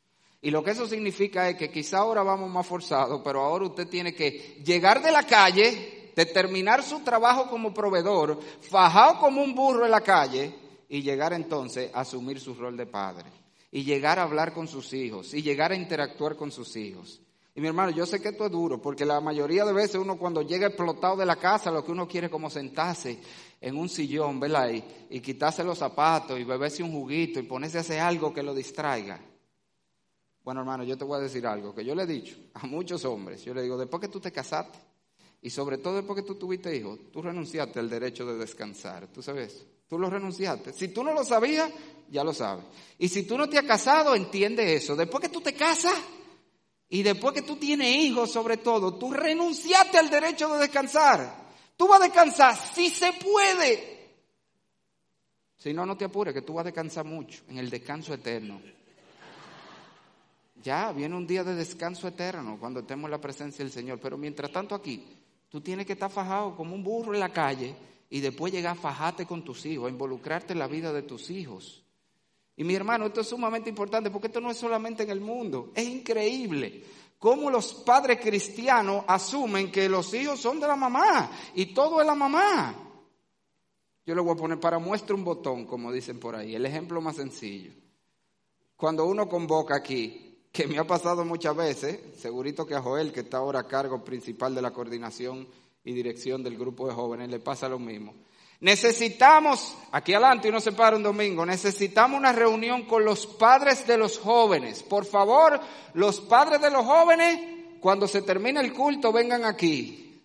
Y lo que eso significa es que quizá ahora vamos más forzados, pero ahora usted tiene que llegar de la calle, determinar su trabajo como proveedor, fajado como un burro en la calle, y llegar entonces a asumir su rol de padre, y llegar a hablar con sus hijos, y llegar a interactuar con sus hijos. Y mi hermano, yo sé que esto es duro, porque la mayoría de veces uno cuando llega explotado de la casa, lo que uno quiere es como sentarse en un sillón, ¿verdad? Y quitarse los zapatos, y beberse un juguito, y ponerse a hacer algo que lo distraiga. Bueno, hermano, yo te voy a decir algo que yo le he dicho a muchos hombres. Yo le digo, después que tú te casaste, y sobre todo después que tú tuviste hijos, tú renunciaste al derecho de descansar. ¿Tú sabes? Tú lo renunciaste. Si tú no lo sabías, ya lo sabes. Y si tú no te has casado, entiende eso. Después que tú te casas, y después que tú tienes hijos, sobre todo, tú renunciaste al derecho de descansar. Tú vas a descansar si se puede. Si no, no te apures, que tú vas a descansar mucho en el descanso eterno. Ya viene un día de descanso eterno cuando estemos en la presencia del Señor. Pero mientras tanto aquí, tú tienes que estar fajado como un burro en la calle y después llegar a fajarte con tus hijos, a involucrarte en la vida de tus hijos. Y mi hermano, esto es sumamente importante porque esto no es solamente en el mundo. Es increíble cómo los padres cristianos asumen que los hijos son de la mamá y todo es la mamá. Yo le voy a poner para muestra un botón, como dicen por ahí, el ejemplo más sencillo. Cuando uno convoca aquí, que me ha pasado muchas veces, segurito que a Joel, que está ahora a cargo principal de la coordinación y dirección del grupo de jóvenes, le pasa lo mismo. Necesitamos, aquí adelante uno se para un domingo, necesitamos una reunión con los padres de los jóvenes. Por favor, los padres de los jóvenes, cuando se termine el culto, vengan aquí.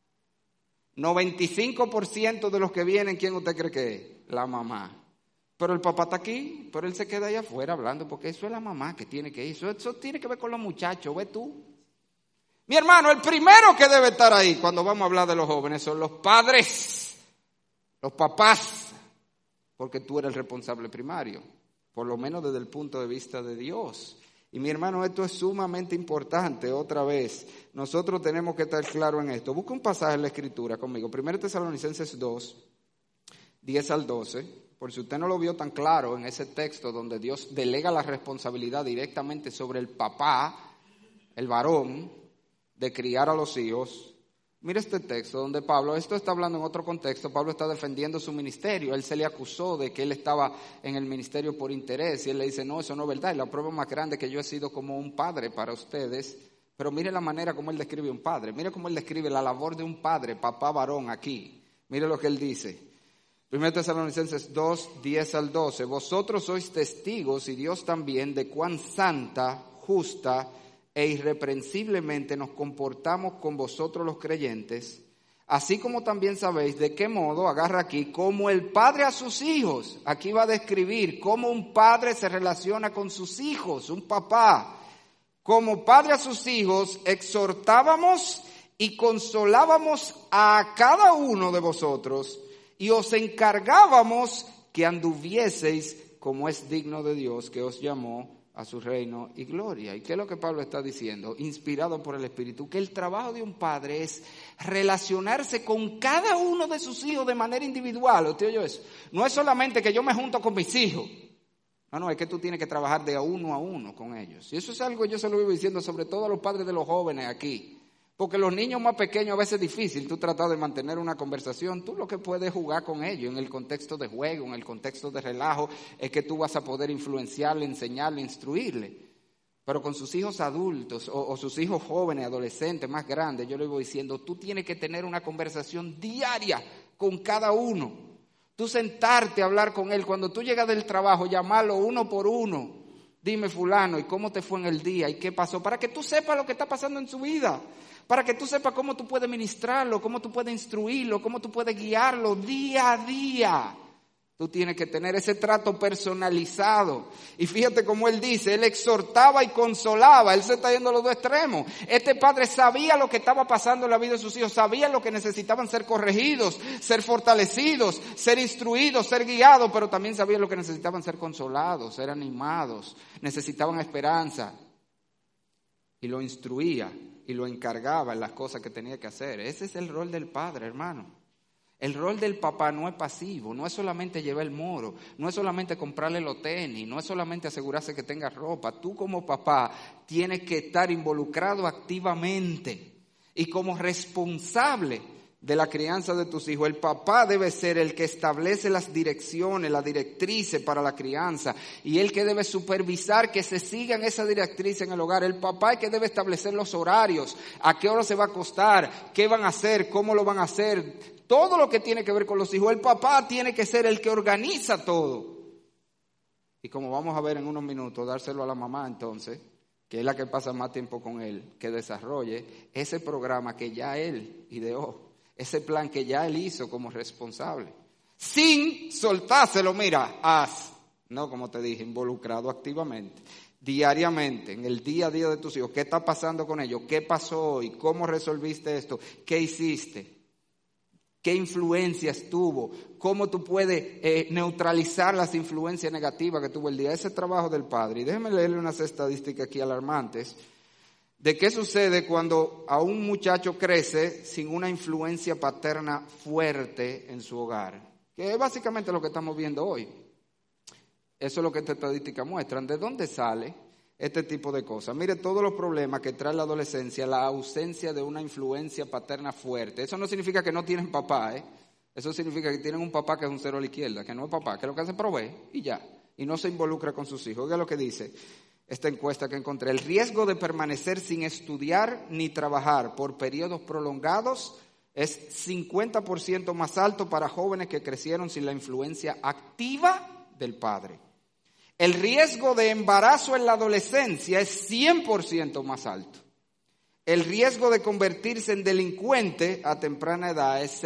95% de los que vienen, ¿quién usted cree que es? La mamá. Pero el papá está aquí, pero él se queda allá afuera hablando, porque eso es la mamá que tiene que ir. Eso tiene que ver con los muchachos, ¿ves tú? Mi hermano, el primero que debe estar ahí cuando vamos a hablar de los jóvenes son los padres. Los papás, porque tú eres el responsable primario, por lo menos desde el punto de vista de Dios. Y mi hermano, esto es sumamente importante, otra vez. Nosotros tenemos que estar claros en esto. Busca un pasaje en la Escritura conmigo. 1 Tesalonicenses 2, 10 al 12. Por si usted no lo vio tan claro en ese texto donde Dios delega la responsabilidad directamente sobre el papá, el varón, de criar a los hijos. Mira este texto donde Pablo, esto está hablando en otro contexto, Pablo está defendiendo su ministerio. Él se le acusó de que él estaba en el ministerio por interés y él le dice, no, eso no es verdad. Y la prueba más grande es que yo he sido como un padre para ustedes. Pero mire la manera como él describe un padre. Mire cómo él describe la labor de un padre, papá varón aquí. Mire lo que él dice. 1 Tesalonicenses 2, 10 al 12. Vosotros sois testigos y Dios también de cuán santa, justa e irreprensiblemente nos comportamos con vosotros los creyentes, así como también sabéis de qué modo, agarra aquí, como el padre a sus hijos. Aquí va a describir cómo un padre se relaciona con sus hijos, un papá. Como padre a sus hijos, exhortábamos y consolábamos a cada uno de vosotros y os encargábamos que anduvieseis como es digno de Dios que os llamó a su reino y gloria. ¿Y qué es lo que Pablo está diciendo? Inspirado por el Espíritu, que el trabajo de un padre es relacionarse con cada uno de sus hijos de manera individual. ¿Usted oyó eso? No es solamente que yo me junto con mis hijos. No, es que tú tienes que trabajar de uno a uno con ellos. Y eso es algo que yo se lo vivo diciendo sobre todo a los padres de los jóvenes aquí. Porque los niños más pequeños a veces es difícil tú tratar de mantener una conversación. Tú lo que puedes jugar con ellos en el contexto de juego, en el contexto de relajo, es que tú vas a poder influenciarle, enseñarle, instruirle. Pero con sus hijos adultos o sus hijos jóvenes, adolescentes, más grandes, yo le voy diciendo, tú tienes que tener una conversación diaria con cada uno. Tú sentarte a hablar con él. Cuando tú llegas del trabajo, llamarlo uno por uno. Dime, fulano, ¿y cómo te fue en el día? ¿Y qué pasó? Para que tú sepas lo que está pasando en su vida. Para que tú sepas cómo tú puedes ministrarlo, cómo tú puedes instruirlo, cómo tú puedes guiarlo día a día. Tú tienes que tener ese trato personalizado. Y fíjate cómo él dice, él exhortaba y consolaba. Él se está yendo a los dos extremos. Este padre sabía lo que estaba pasando en la vida de sus hijos. Sabía lo que necesitaban ser corregidos, ser fortalecidos, ser instruidos, ser guiados. Pero también sabía lo que necesitaban ser consolados, ser animados. Necesitaban esperanza. Y lo instruía y lo encargaba en las cosas que tenía que hacer. Ese es el rol del padre, hermano. El rol del papá no es pasivo, no es solamente llevar el moro, no es solamente comprarle los tenis, no es solamente asegurarse que tenga ropa. Tú como papá tienes que estar involucrado activamente y como responsable de la crianza de tus hijos. El papá debe ser el que establece las direcciones, las directrices para la crianza y el que debe supervisar que se sigan esas directrices en el hogar. El papá es el que debe establecer los horarios, a qué hora se va a acostar, qué van a hacer, cómo lo van a hacer. Todo lo que tiene que ver con los hijos, el papá tiene que ser el que organiza todo. Y como vamos a ver en unos minutos, dárselo a la mamá entonces, que es la que pasa más tiempo con él, que desarrolle ese programa que ya él ideó, ese plan que ya él hizo como responsable. Sin soltárselo, mira, no como te dije, involucrado activamente, diariamente, en el día a día de tus hijos. ¿Qué está pasando con ellos? ¿Qué pasó hoy? ¿Cómo resolviste esto? ¿Qué hiciste? ¿Qué influencias tuvo? ¿Cómo tú puedes neutralizar las influencias negativas que tuvo el día? Ese trabajo del padre. Y déjeme leerle unas estadísticas aquí alarmantes de qué sucede cuando a un muchacho crece sin una influencia paterna fuerte en su hogar. Que es básicamente lo que estamos viendo hoy. Eso es lo que estas estadísticas muestran. ¿De dónde sale este tipo de cosas. Mire todos los problemas que trae la adolescencia, la ausencia de una influencia paterna fuerte. Eso no significa que no tienen papá, Eso significa que tienen un papá que es un cero a la izquierda, que no es papá, que lo que hace es proveer y ya. Y no se involucra con sus hijos. Oiga lo que dice esta encuesta que encontré. El riesgo de permanecer sin estudiar ni trabajar por periodos prolongados es 50% más alto para jóvenes que crecieron sin la influencia activa del padre. El riesgo de embarazo en la adolescencia es 100% más alto. El riesgo de convertirse en delincuente a temprana edad es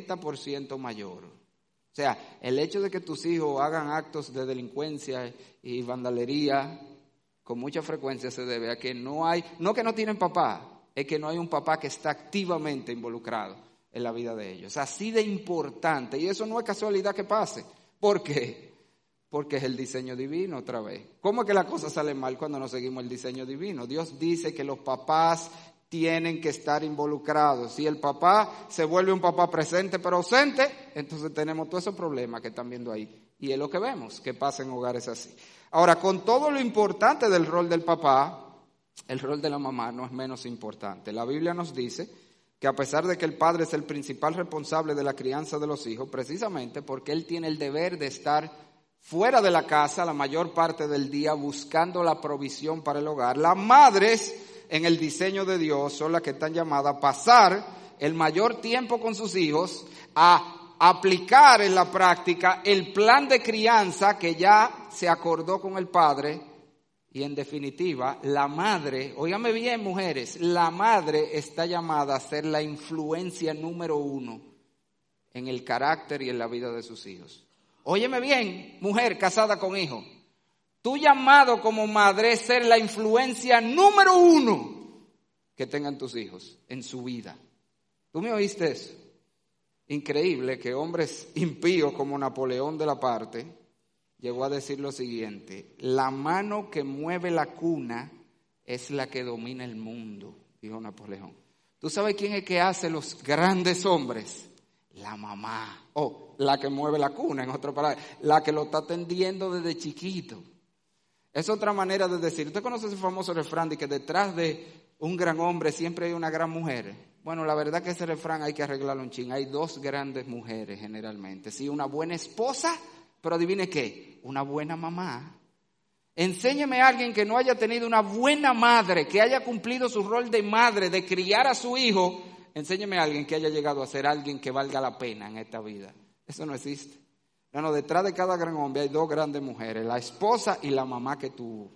70% mayor. O sea, el hecho de que tus hijos hagan actos de delincuencia y vandalería con mucha frecuencia se debe a que no que no tienen papá, es que no hay un papá que está activamente involucrado en la vida de ellos. Así de importante, y eso no es casualidad que pase. ¿Por qué? Porque es el diseño divino otra vez. ¿Cómo es que la cosa sale mal cuando no seguimos el diseño divino? Dios dice que los papás tienen que estar involucrados. Si el papá se vuelve un papá presente pero ausente, entonces tenemos todos esos problemas que están viendo ahí. Y es lo que vemos, que pasa en hogares así. Ahora, con todo lo importante del rol del papá, el rol de la mamá no es menos importante. La Biblia nos dice que a pesar de que el padre es el principal responsable de la crianza de los hijos, precisamente porque él tiene el deber de estar fuera de la casa la mayor parte del día buscando la provisión para el hogar, las madres en el diseño de Dios son las que están llamadas a pasar el mayor tiempo con sus hijos, a aplicar en la práctica el plan de crianza que ya se acordó con el padre. Y en definitiva, la madre, óigame bien mujeres, la madre está llamada a ser la influencia número 1 en el carácter y en la vida de sus hijos. Óyeme bien, mujer casada con hijo, tu llamado como madre es ser la influencia número 1 que tengan tus hijos en su vida. ¿Tú me oíste eso? Increíble que hombres impíos como Napoleón Bonaparte llegó a decir lo siguiente: la mano que mueve la cuna es la que domina el mundo, dijo Napoleón. ¿Tú sabes quién es que hace los grandes hombres? La mamá, la que mueve la cuna, en otra palabra, la que lo está atendiendo desde chiquito. Es otra manera de decir, ¿usted conoce ese famoso refrán de que detrás de un gran hombre siempre hay una gran mujer? Bueno, la verdad que ese refrán hay que arreglarlo un chin. Hay 2 grandes mujeres generalmente. Sí, una buena esposa, pero adivine qué, una buena mamá. Enséñeme a alguien que no haya tenido una buena madre, que haya cumplido su rol de madre, de criar a su hijo. Enséñeme a alguien que haya llegado a ser alguien que valga la pena en esta vida. Eso no existe. No, detrás de cada gran hombre hay 2 grandes mujeres, la esposa y la mamá que tuvo.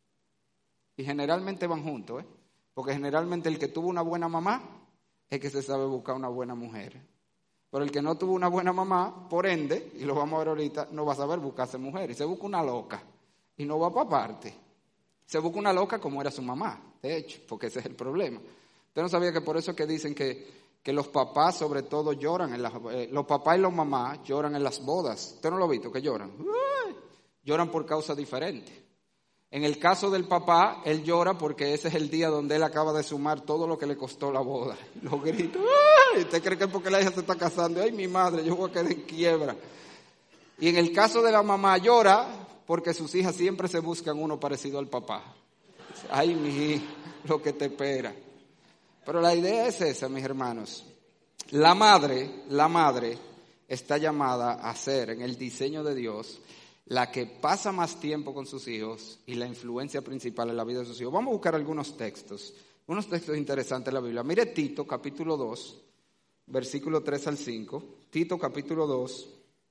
Y generalmente van juntos, porque generalmente el que tuvo una buena mamá es que se sabe buscar una buena mujer. Pero el que no tuvo una buena mamá, por ende, y lo vamos a ver ahorita, no va a saber buscarse mujer. Y se busca una loca y no va para parte. Se busca una loca como era su mamá, de hecho, porque ese es el problema. Usted no sabía que por eso es que dicen que los papás sobre todo lloran, los papás y las mamás lloran en las bodas. ¿Usted no lo ha visto que lloran? Lloran por causas diferentes. En el caso del papá, él llora porque ese es el día donde él acaba de sumar todo lo que le costó la boda. Los gritos, ¡ay! ¿Usted cree que es porque la hija se está casando? ¡Ay, mi madre, yo voy a quedar en quiebra! Y en el caso de la mamá, llora porque sus hijas siempre se buscan uno parecido al papá. ¡Ay, mi hija, lo que te espera! Pero la idea es esa, mis hermanos. La madre está llamada a ser, en el diseño de Dios, la que pasa más tiempo con sus hijos y la influencia principal en la vida de sus hijos. Vamos a buscar algunos textos interesantes de la Biblia. Mire Tito, capítulo 2, versículo 3 al 5. Tito, capítulo 2.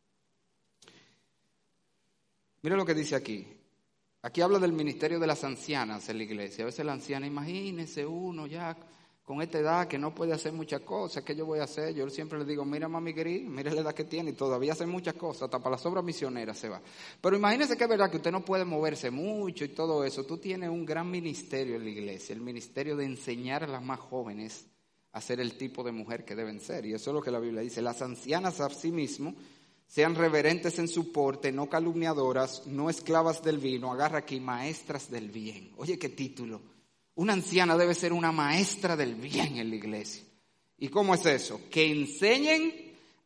Mire lo que dice aquí. Aquí habla del ministerio de las ancianas en la iglesia. A veces la anciana, imagínese uno ya con esta edad que no puede hacer muchas cosas, ¿qué yo voy a hacer? Yo siempre le digo, mira mami querida, mira la edad que tiene y todavía hace muchas cosas, hasta para las obras misioneras se va. Pero imagínese que es verdad que usted no puede moverse mucho y todo eso. Tú tienes un gran ministerio en la iglesia, el ministerio de enseñar a las más jóvenes a ser el tipo de mujer que deben ser. Y eso es lo que la Biblia dice. Las ancianas a sí mismo sean reverentes en su porte, no calumniadoras, no esclavas del vino, agarra aquí, maestras del bien. Oye, qué título. Una anciana debe ser una maestra del bien en la iglesia. ¿Y cómo es eso? Que enseñen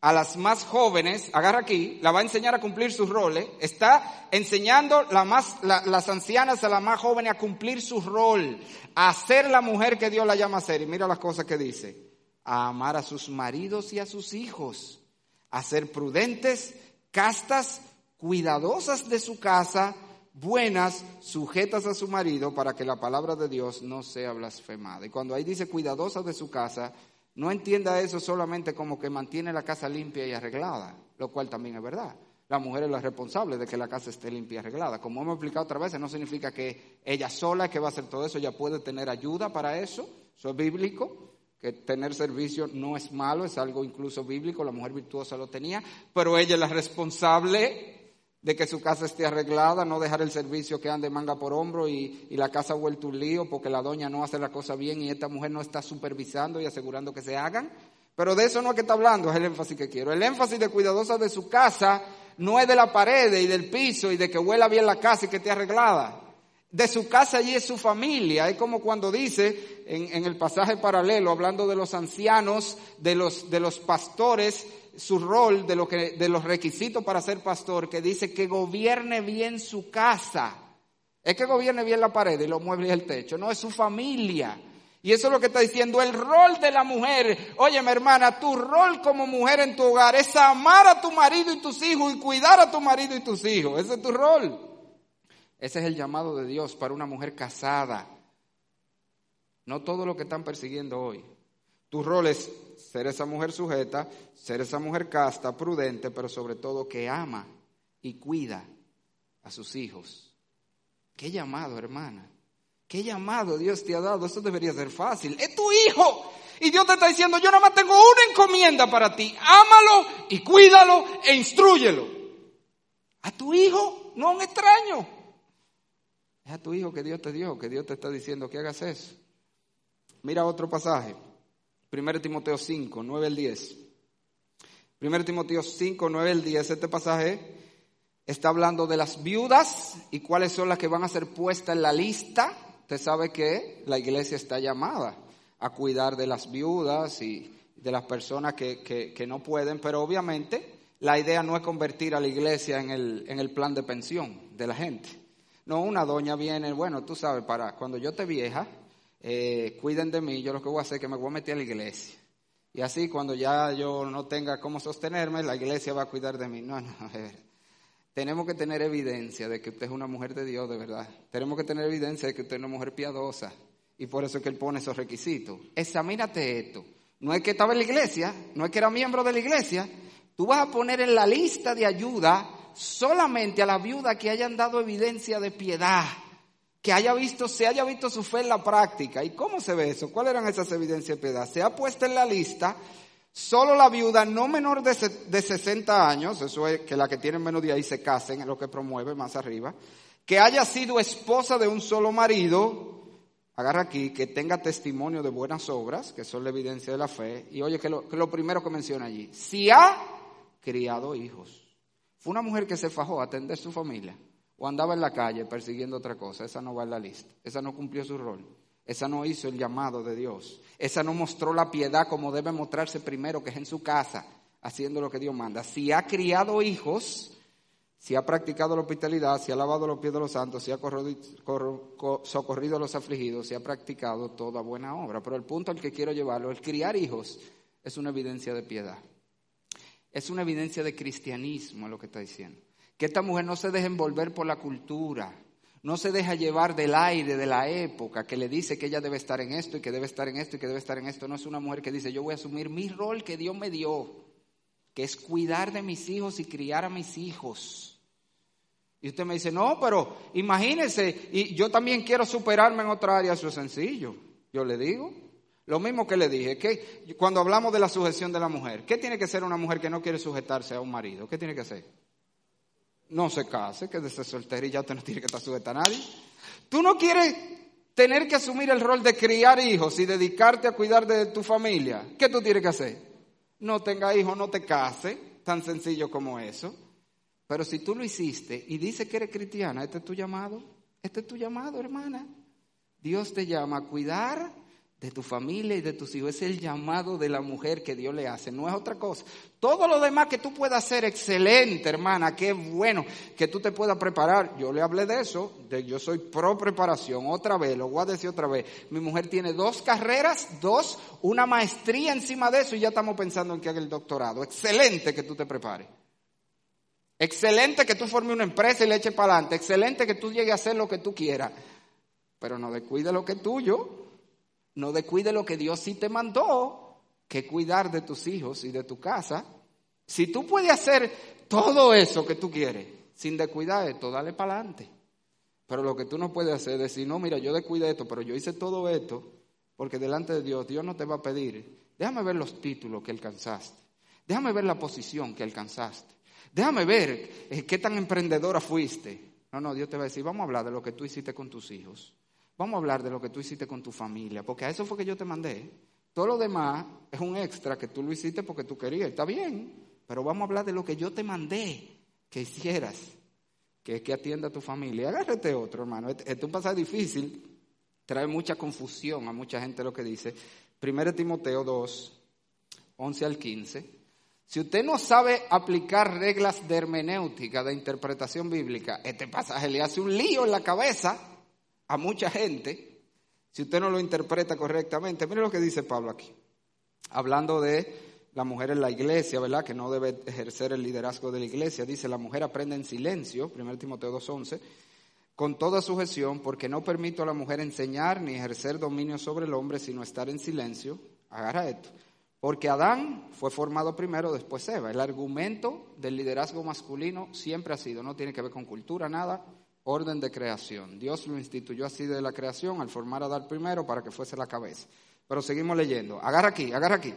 a las más jóvenes, agarra aquí, la va a enseñar a cumplir sus roles. Está enseñando las ancianas a la más joven a cumplir su rol, a ser la mujer que Dios la llama a ser. Y mira las cosas que dice: a amar a sus maridos y a sus hijos, a ser prudentes, castas, cuidadosas de su casa, buenas, sujetas a su marido, para que la palabra de Dios no sea blasfemada. Y cuando ahí dice cuidadosas de su casa, no entienda eso solamente como que mantiene la casa limpia y arreglada, lo cual también es verdad. La mujer es la responsable de que la casa esté limpia y arreglada. Como hemos explicado otras veces, no significa que ella sola es que va a hacer todo eso. Ella puede tener ayuda para eso. Eso es bíblico, que tener servicio no es malo, es algo incluso bíblico. La mujer virtuosa lo tenía, pero ella es la responsable de que su casa esté arreglada, no dejar el servicio que ande manga por hombro y la casa ha vuelto un lío porque la doña no hace la cosa bien y esta mujer no está supervisando y asegurando que se hagan. Pero de eso no es que está hablando, es el énfasis que quiero. El énfasis de cuidadosa de su casa no es de la pared y del piso y de que huela bien la casa y que esté arreglada. De su casa allí es su familia. Es como cuando dice en el pasaje paralelo, hablando de los ancianos, de los pastores, su rol, de los requisitos para ser pastor, que dice que gobierne bien su casa. Es que gobierne bien la pared y los muebles y el techo, no, es su familia. Y eso es lo que está diciendo, el rol de la mujer. Óyeme, hermana, tu rol como mujer en tu hogar es amar a tu marido y tus hijos y cuidar a tu marido y tus hijos. Ese es tu rol. Ese es el llamado de Dios para una mujer casada. No todo lo que están persiguiendo hoy. Tu rol es ser esa mujer sujeta, ser esa mujer casta, prudente, pero sobre todo que ama y cuida a sus hijos. ¡Qué llamado, hermana! ¡Qué llamado Dios te ha dado! Eso debería ser fácil. ¡Es tu hijo! Y Dios te está diciendo, yo nada más tengo una encomienda para ti. Ámalo y cuídalo e instrúyelo. A tu hijo, no a un extraño. Es a tu hijo que Dios te dio, que Dios te está diciendo que hagas eso. Mira otro pasaje. 1 Timoteo 5, 9 al 10. 1 Timoteo 5, 9 al 10. Este pasaje está hablando de las viudas y cuáles son las que van a ser puestas en la lista. Usted sabe que la iglesia está llamada a cuidar de las viudas y de las personas que no pueden, pero obviamente la idea no es convertir a la iglesia en el plan de pensión de la gente. No, una doña viene, bueno, tú sabes, para cuando yo esté vieja, cuiden de mí, yo lo que voy a hacer es que me voy a meter a la iglesia. Y así cuando ya yo no tenga cómo sostenerme, la iglesia va a cuidar de mí. No, tenemos que tener evidencia de que usted es una mujer de Dios de verdad. Tenemos que tener evidencia de que usted es una mujer piadosa. Y por eso es que Él pone esos requisitos. Examínate esto. No es que estaba en la iglesia, no es que era miembro de la iglesia. Tú vas a poner en la lista de ayuda solamente a la viuda que hayan dado evidencia de piedad, que se haya visto su fe en la práctica. ¿Y cómo se ve eso? ¿Cuáles eran esas evidencias de piedad? Se ha puesto en la lista solo la viuda no menor de 60 años, eso es que la que tienen menos de ahí se casen, es lo que promueve más arriba, que haya sido esposa de un solo marido, agarra aquí, que tenga testimonio de buenas obras, que son la evidencia de la fe, y oye que lo primero que menciona allí, si ha criado hijos. Fue una mujer que se fajó a atender su familia, o andaba en la calle persiguiendo otra cosa, esa no va en la lista, esa no cumplió su rol, esa no hizo el llamado de Dios, esa no mostró la piedad como debe mostrarse primero, que es en su casa, haciendo lo que Dios manda. Si ha criado hijos, si ha practicado la hospitalidad, si ha lavado los pies de los santos, si ha socorrido a los afligidos, si ha practicado toda buena obra. Pero el punto al que quiero llevarlo, el criar hijos es una evidencia de piedad. Es una evidencia de cristianismo, es lo que está diciendo. Que esta mujer no se deje envolver por la cultura, no se deja llevar del aire de la época que le dice que ella debe estar en esto y que debe estar en esto y que debe estar en esto. No es una mujer que dice, yo voy a asumir mi rol que Dios me dio, que es cuidar de mis hijos y criar a mis hijos. Y usted me dice, no, pero imagínese, y yo también quiero superarme en otra área. Eso es sencillo. Yo le digo, lo mismo que le dije, que cuando hablamos de la sujeción de la mujer, ¿qué tiene que ser una mujer que no quiere sujetarse a un marido? ¿Qué tiene que hacer? No se case, que desde soltera y ya usted no tiene que estar sujeta a nadie. Tú no quieres tener que asumir el rol de criar hijos y dedicarte a cuidar de tu familia. ¿Qué tú tienes que hacer? No tenga hijos, no te cases, tan sencillo como eso. Pero si tú lo hiciste y dices que eres cristiana, este es tu llamado, hermana. Dios te llama a cuidar de tu familia y de tus hijos. Es el llamado de la mujer que Dios le hace, no es otra cosa. Todo lo demás que tú puedas hacer, excelente, hermana, qué bueno que tú te puedas preparar. Yo le hablé de eso, yo soy pro preparación, otra vez, lo voy a decir otra vez. Mi mujer tiene 2 carreras, una maestría encima de eso y ya estamos pensando en que haga el doctorado. Excelente que tú te prepares. Excelente que tú formes una empresa y le eches para adelante. Excelente que tú llegues a hacer lo que tú quieras. Pero no descuide lo que es tuyo. No descuide lo que Dios sí te mandó, que cuidar de tus hijos y de tu casa. Si tú puedes hacer todo eso que tú quieres, sin descuidar esto, dale para adelante. Pero lo que tú no puedes hacer es decir, no, mira, yo descuidé esto, pero yo hice todo esto, porque delante de Dios no te va a pedir, déjame ver los títulos que alcanzaste, déjame ver la posición que alcanzaste, déjame ver qué tan emprendedora fuiste. No, Dios te va a decir, vamos a hablar de lo que tú hiciste con tus hijos. Vamos a hablar de lo que tú hiciste con tu familia, porque a eso fue que yo te mandé. Todo lo demás es un extra que tú lo hiciste porque tú querías. Está bien, pero vamos a hablar de lo que yo te mandé que hicieras, que es que atienda a tu familia. Agárrate otro, hermano. Este es un pasaje difícil, trae mucha confusión a mucha gente lo que dice. 1 Timoteo 2, 11 al 15. Si usted no sabe aplicar reglas de hermenéutica, de interpretación bíblica, este pasaje le hace un lío en la cabeza a mucha gente, si usted no lo interpreta correctamente. Mire lo que dice Pablo aquí, hablando de la mujer en la iglesia, ¿verdad? Que no debe ejercer el liderazgo de la iglesia. Dice, la mujer aprende en silencio, 1 Timoteo 2:11, con toda sujeción, porque no permito a la mujer enseñar ni ejercer dominio sobre el hombre, sino estar en silencio. Agarra esto. Porque Adán fue formado primero, después Eva. El argumento del liderazgo masculino siempre ha sido, no tiene que ver con cultura, nada, orden de creación. Dios lo instituyó así de la creación al formar a Adán primero para que fuese la cabeza. Pero seguimos leyendo. Agarra aquí.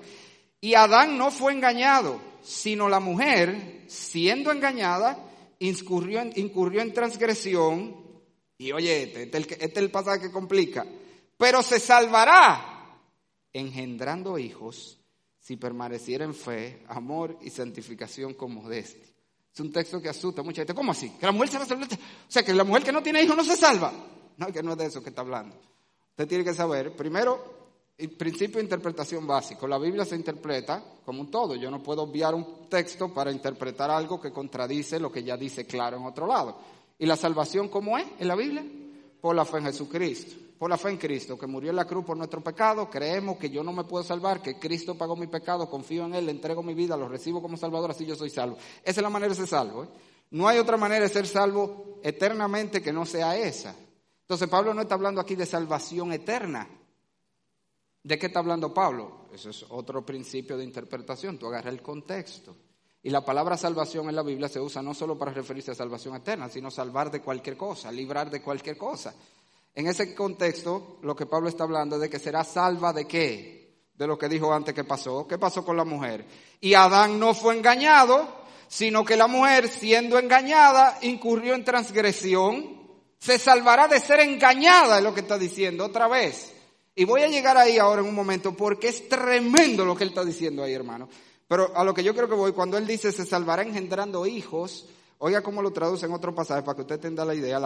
Y Adán no fue engañado, sino la mujer, siendo engañada, incurrió en transgresión. Y oye, este es el pasaje que complica. Pero se salvará engendrando hijos si permaneciera en fe, amor y santificación con modestia. Es un texto que asusta a mucha gente. ¿Cómo así? ¿Que la mujer se va a salvar? O sea, que la mujer que no tiene hijos no se salva. No, que no es de eso que está hablando. Usted tiene que saber, primero, el principio de interpretación básico. La Biblia se interpreta como un todo. Yo no puedo obviar un texto para interpretar algo que contradice lo que ya dice claro en otro lado. ¿Y la salvación cómo es en la Biblia? Por la fe en Jesucristo. Por la fe en Cristo, que murió en la cruz por nuestro pecado. Creemos que yo no me puedo salvar, que Cristo pagó mi pecado, confío en Él, le entrego mi vida, lo recibo como Salvador, así yo soy salvo. Esa es la manera de ser salvo. No hay otra manera de ser salvo eternamente que no sea esa. Entonces Pablo no está hablando aquí de salvación eterna. ¿De qué está hablando Pablo? Eso es otro principio de interpretación. Tú agarras el contexto. Y la palabra salvación en la Biblia se usa no solo para referirse a salvación eterna, sino salvar de cualquier cosa, librar de cualquier cosa. En ese contexto, lo que Pablo está hablando es de que será salva ¿de qué? De lo que dijo antes que pasó. ¿Qué pasó con la mujer? Y Adán no fue engañado, sino que la mujer, siendo engañada, incurrió en transgresión. Se salvará de ser engañada, es lo que está diciendo otra vez. Y voy a llegar ahí ahora en un momento, porque es tremendo lo que él está diciendo ahí, hermano. Pero a lo que yo creo que voy, cuando él dice se salvará engendrando hijos, oiga cómo lo traduce en otro pasaje para que usted tenga la idea.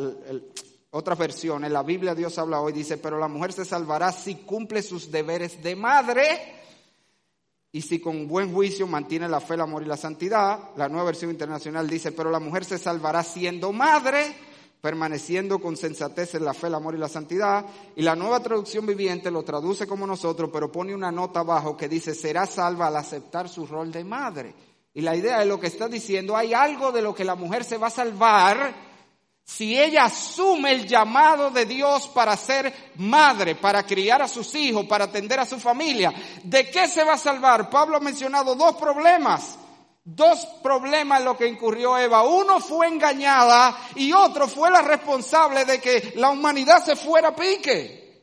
Otras versiones, la Biblia Dios habla hoy, dice, pero la mujer se salvará si cumple sus deberes de madre y si con buen juicio mantiene la fe, el amor y la santidad. La Nueva Versión Internacional dice, pero la mujer se salvará siendo madre, permaneciendo con sensatez en la fe, el amor y la santidad. Y la Nueva Traducción Viviente lo traduce como nosotros, pero pone una nota abajo que dice, será salva al aceptar su rol de madre. Y la idea de lo que está diciendo, hay algo de lo que la mujer se va a salvar si ella asume el llamado de Dios para ser madre, para criar a sus hijos, para atender a su familia. ¿De qué se va a salvar? Pablo ha mencionado 2 problemas. 2 problemas en los que incurrió Eva. Uno fue engañada y otro fue la responsable de que la humanidad se fuera a pique.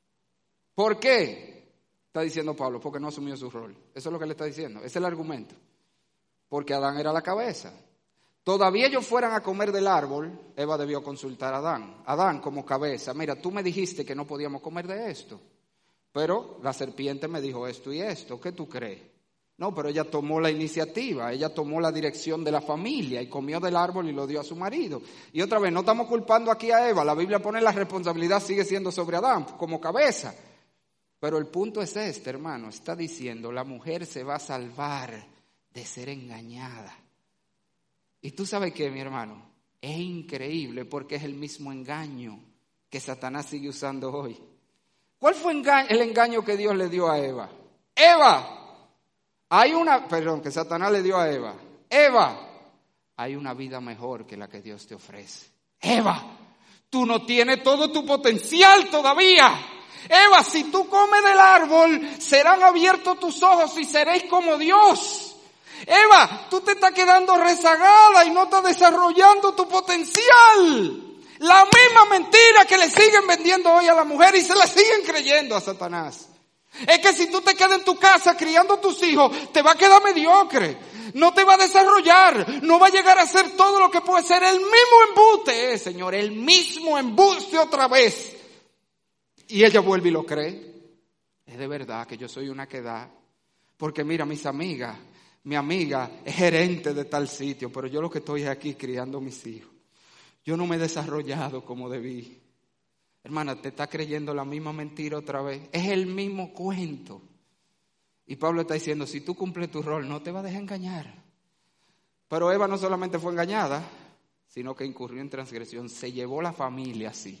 ¿Por qué? Está diciendo Pablo, porque no asumió su rol. Eso es lo que le está diciendo. Ese es el argumento. Porque Adán era la cabeza. Todavía ellos fueran a comer del árbol, Eva debió consultar a Adán. Adán como cabeza, mira, tú me dijiste que no podíamos comer de esto, pero la serpiente me dijo esto y esto, ¿qué tú crees? No, pero ella tomó la iniciativa, ella tomó la dirección de la familia y comió del árbol y lo dio a su marido. Y otra vez, no estamos culpando aquí a Eva, la Biblia pone la responsabilidad, sigue siendo sobre Adán como cabeza. Pero el punto es este, hermano. Está diciendo, la mujer se va a salvar de ser engañada. Y tú sabes qué, mi hermano, es increíble porque es el mismo engaño que Satanás sigue usando hoy. ¿Cuál fue el engaño que Dios le dio a Eva? Eva, que Satanás le dio a Eva. Eva, hay una vida mejor que la que Dios te ofrece. Eva, tú no tienes todo tu potencial todavía. Eva, si tú comes del árbol, serán abiertos tus ojos y seréis como Dios. Eva, tú te estás quedando rezagada y no estás desarrollando tu potencial. La misma mentira que le siguen vendiendo hoy a la mujer y se la siguen creyendo a Satanás. Es que si tú te quedas en tu casa criando a tus hijos, te va a quedar mediocre. No te va a desarrollar. No va a llegar a ser todo lo que puede ser. El mismo embuste, Señor. El mismo embuste otra vez. Y ella vuelve y lo cree. Es de verdad que yo soy una quedad. Porque mira, mis amigas, mi amiga es gerente de tal sitio, pero yo lo que estoy es aquí criando a mis hijos. Yo no me he desarrollado como debí. Hermana, te está creyendo la misma mentira otra vez. Es el mismo cuento. Y Pablo está diciendo, si tú cumples tu rol, no te va a dejar engañar. Pero Eva no solamente fue engañada, sino que incurrió en transgresión. Se llevó la familia así.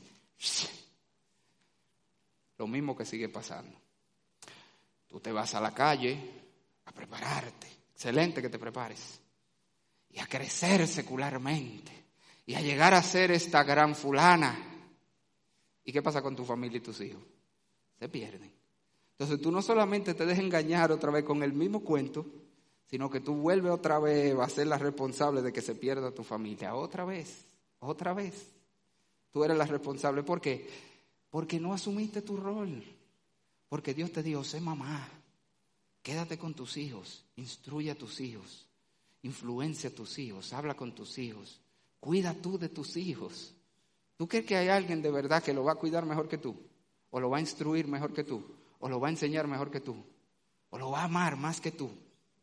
Lo mismo que sigue pasando. Tú te vas a la calle a prepararte. Excelente que te prepares. Y a crecer secularmente. Y a llegar a ser esta gran fulana. ¿Y qué pasa con tu familia y tus hijos? Se pierden. Entonces tú no solamente te dejas engañar otra vez con el mismo cuento, sino que tú vuelves otra vez a ser la responsable de que se pierda tu familia. Otra vez. Tú eres la responsable. ¿Por qué? Porque no asumiste tu rol. Porque Dios te dijo, sé mamá. Quédate con tus hijos. Instruye a tus hijos. Influencia a tus hijos. Habla con tus hijos. Cuida tú de tus hijos. ¿Tú crees que hay alguien de verdad que lo va a cuidar mejor que tú? ¿O lo va a instruir mejor que tú? ¿O lo va a enseñar mejor que tú? ¿O lo va a amar más que tú?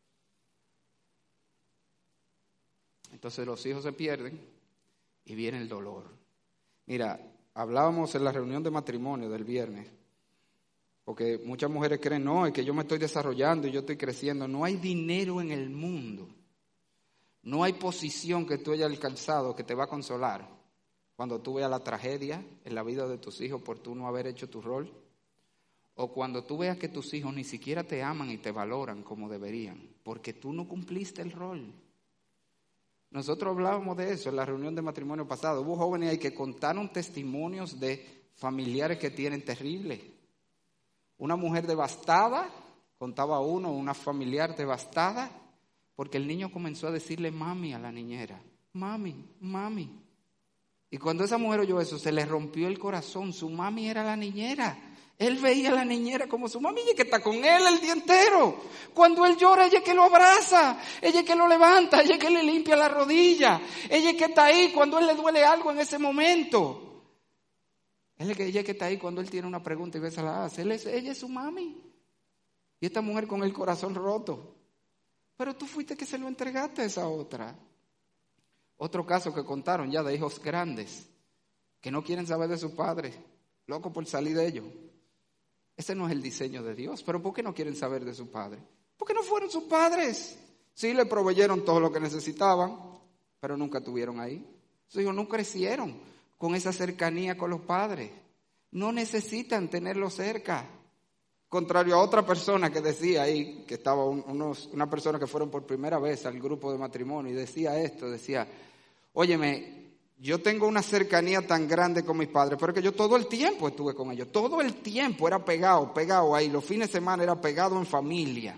Entonces los hijos se pierden y viene el dolor. Mira, hablábamos en la reunión de matrimonio del viernes, porque muchas mujeres creen, no, es que yo me estoy desarrollando y yo estoy creciendo. No hay dinero en el mundo. No hay posición que tú hayas alcanzado que te va a consolar cuando tú veas la tragedia en la vida de tus hijos por tú no haber hecho tu rol. O cuando tú veas que tus hijos ni siquiera te aman y te valoran como deberían, porque tú no cumpliste el rol. Nosotros hablábamos de eso en la reunión de matrimonio pasado. Hubo jóvenes ahí que contaron testimonios de familiares que tienen terribles. Una mujer devastada, contaba uno, una familiar devastada, porque el niño comenzó a decirle mami a la niñera. Mami, mami. Y cuando esa mujer oyó eso, se le rompió el corazón. Su mami era la niñera. Él veía a la niñera como su mami, ella que está con él el día entero. Cuando él llora, ella que lo abraza, ella que lo levanta, ella que le limpia la rodilla, ella que está ahí cuando él le duele algo en ese momento. Ella que está ahí cuando él tiene una pregunta y se la hace. Ella es su mami. Y esta mujer con el corazón roto. Pero tú fuiste que se lo entregaste a esa otra. Otro caso que contaron ya de hijos grandes que no quieren saber de su padre, loco por salir de ellos. Ese no es el diseño de Dios. ¿Pero por qué no quieren saber de su padre? Porque no fueron sus padres. Sí, le proveyeron todo lo que necesitaban, pero nunca estuvieron ahí. Sus hijos no crecieron con esa cercanía con los padres. No necesitan tenerlo cerca. Contrario a otra persona que decía ahí, que estaba una persona que fueron por primera vez al grupo de matrimonio y decía esto, decía, óyeme, yo tengo una cercanía tan grande con mis padres, pero que yo todo el tiempo estuve con ellos, todo el tiempo era pegado ahí, los fines de semana era pegado en familia.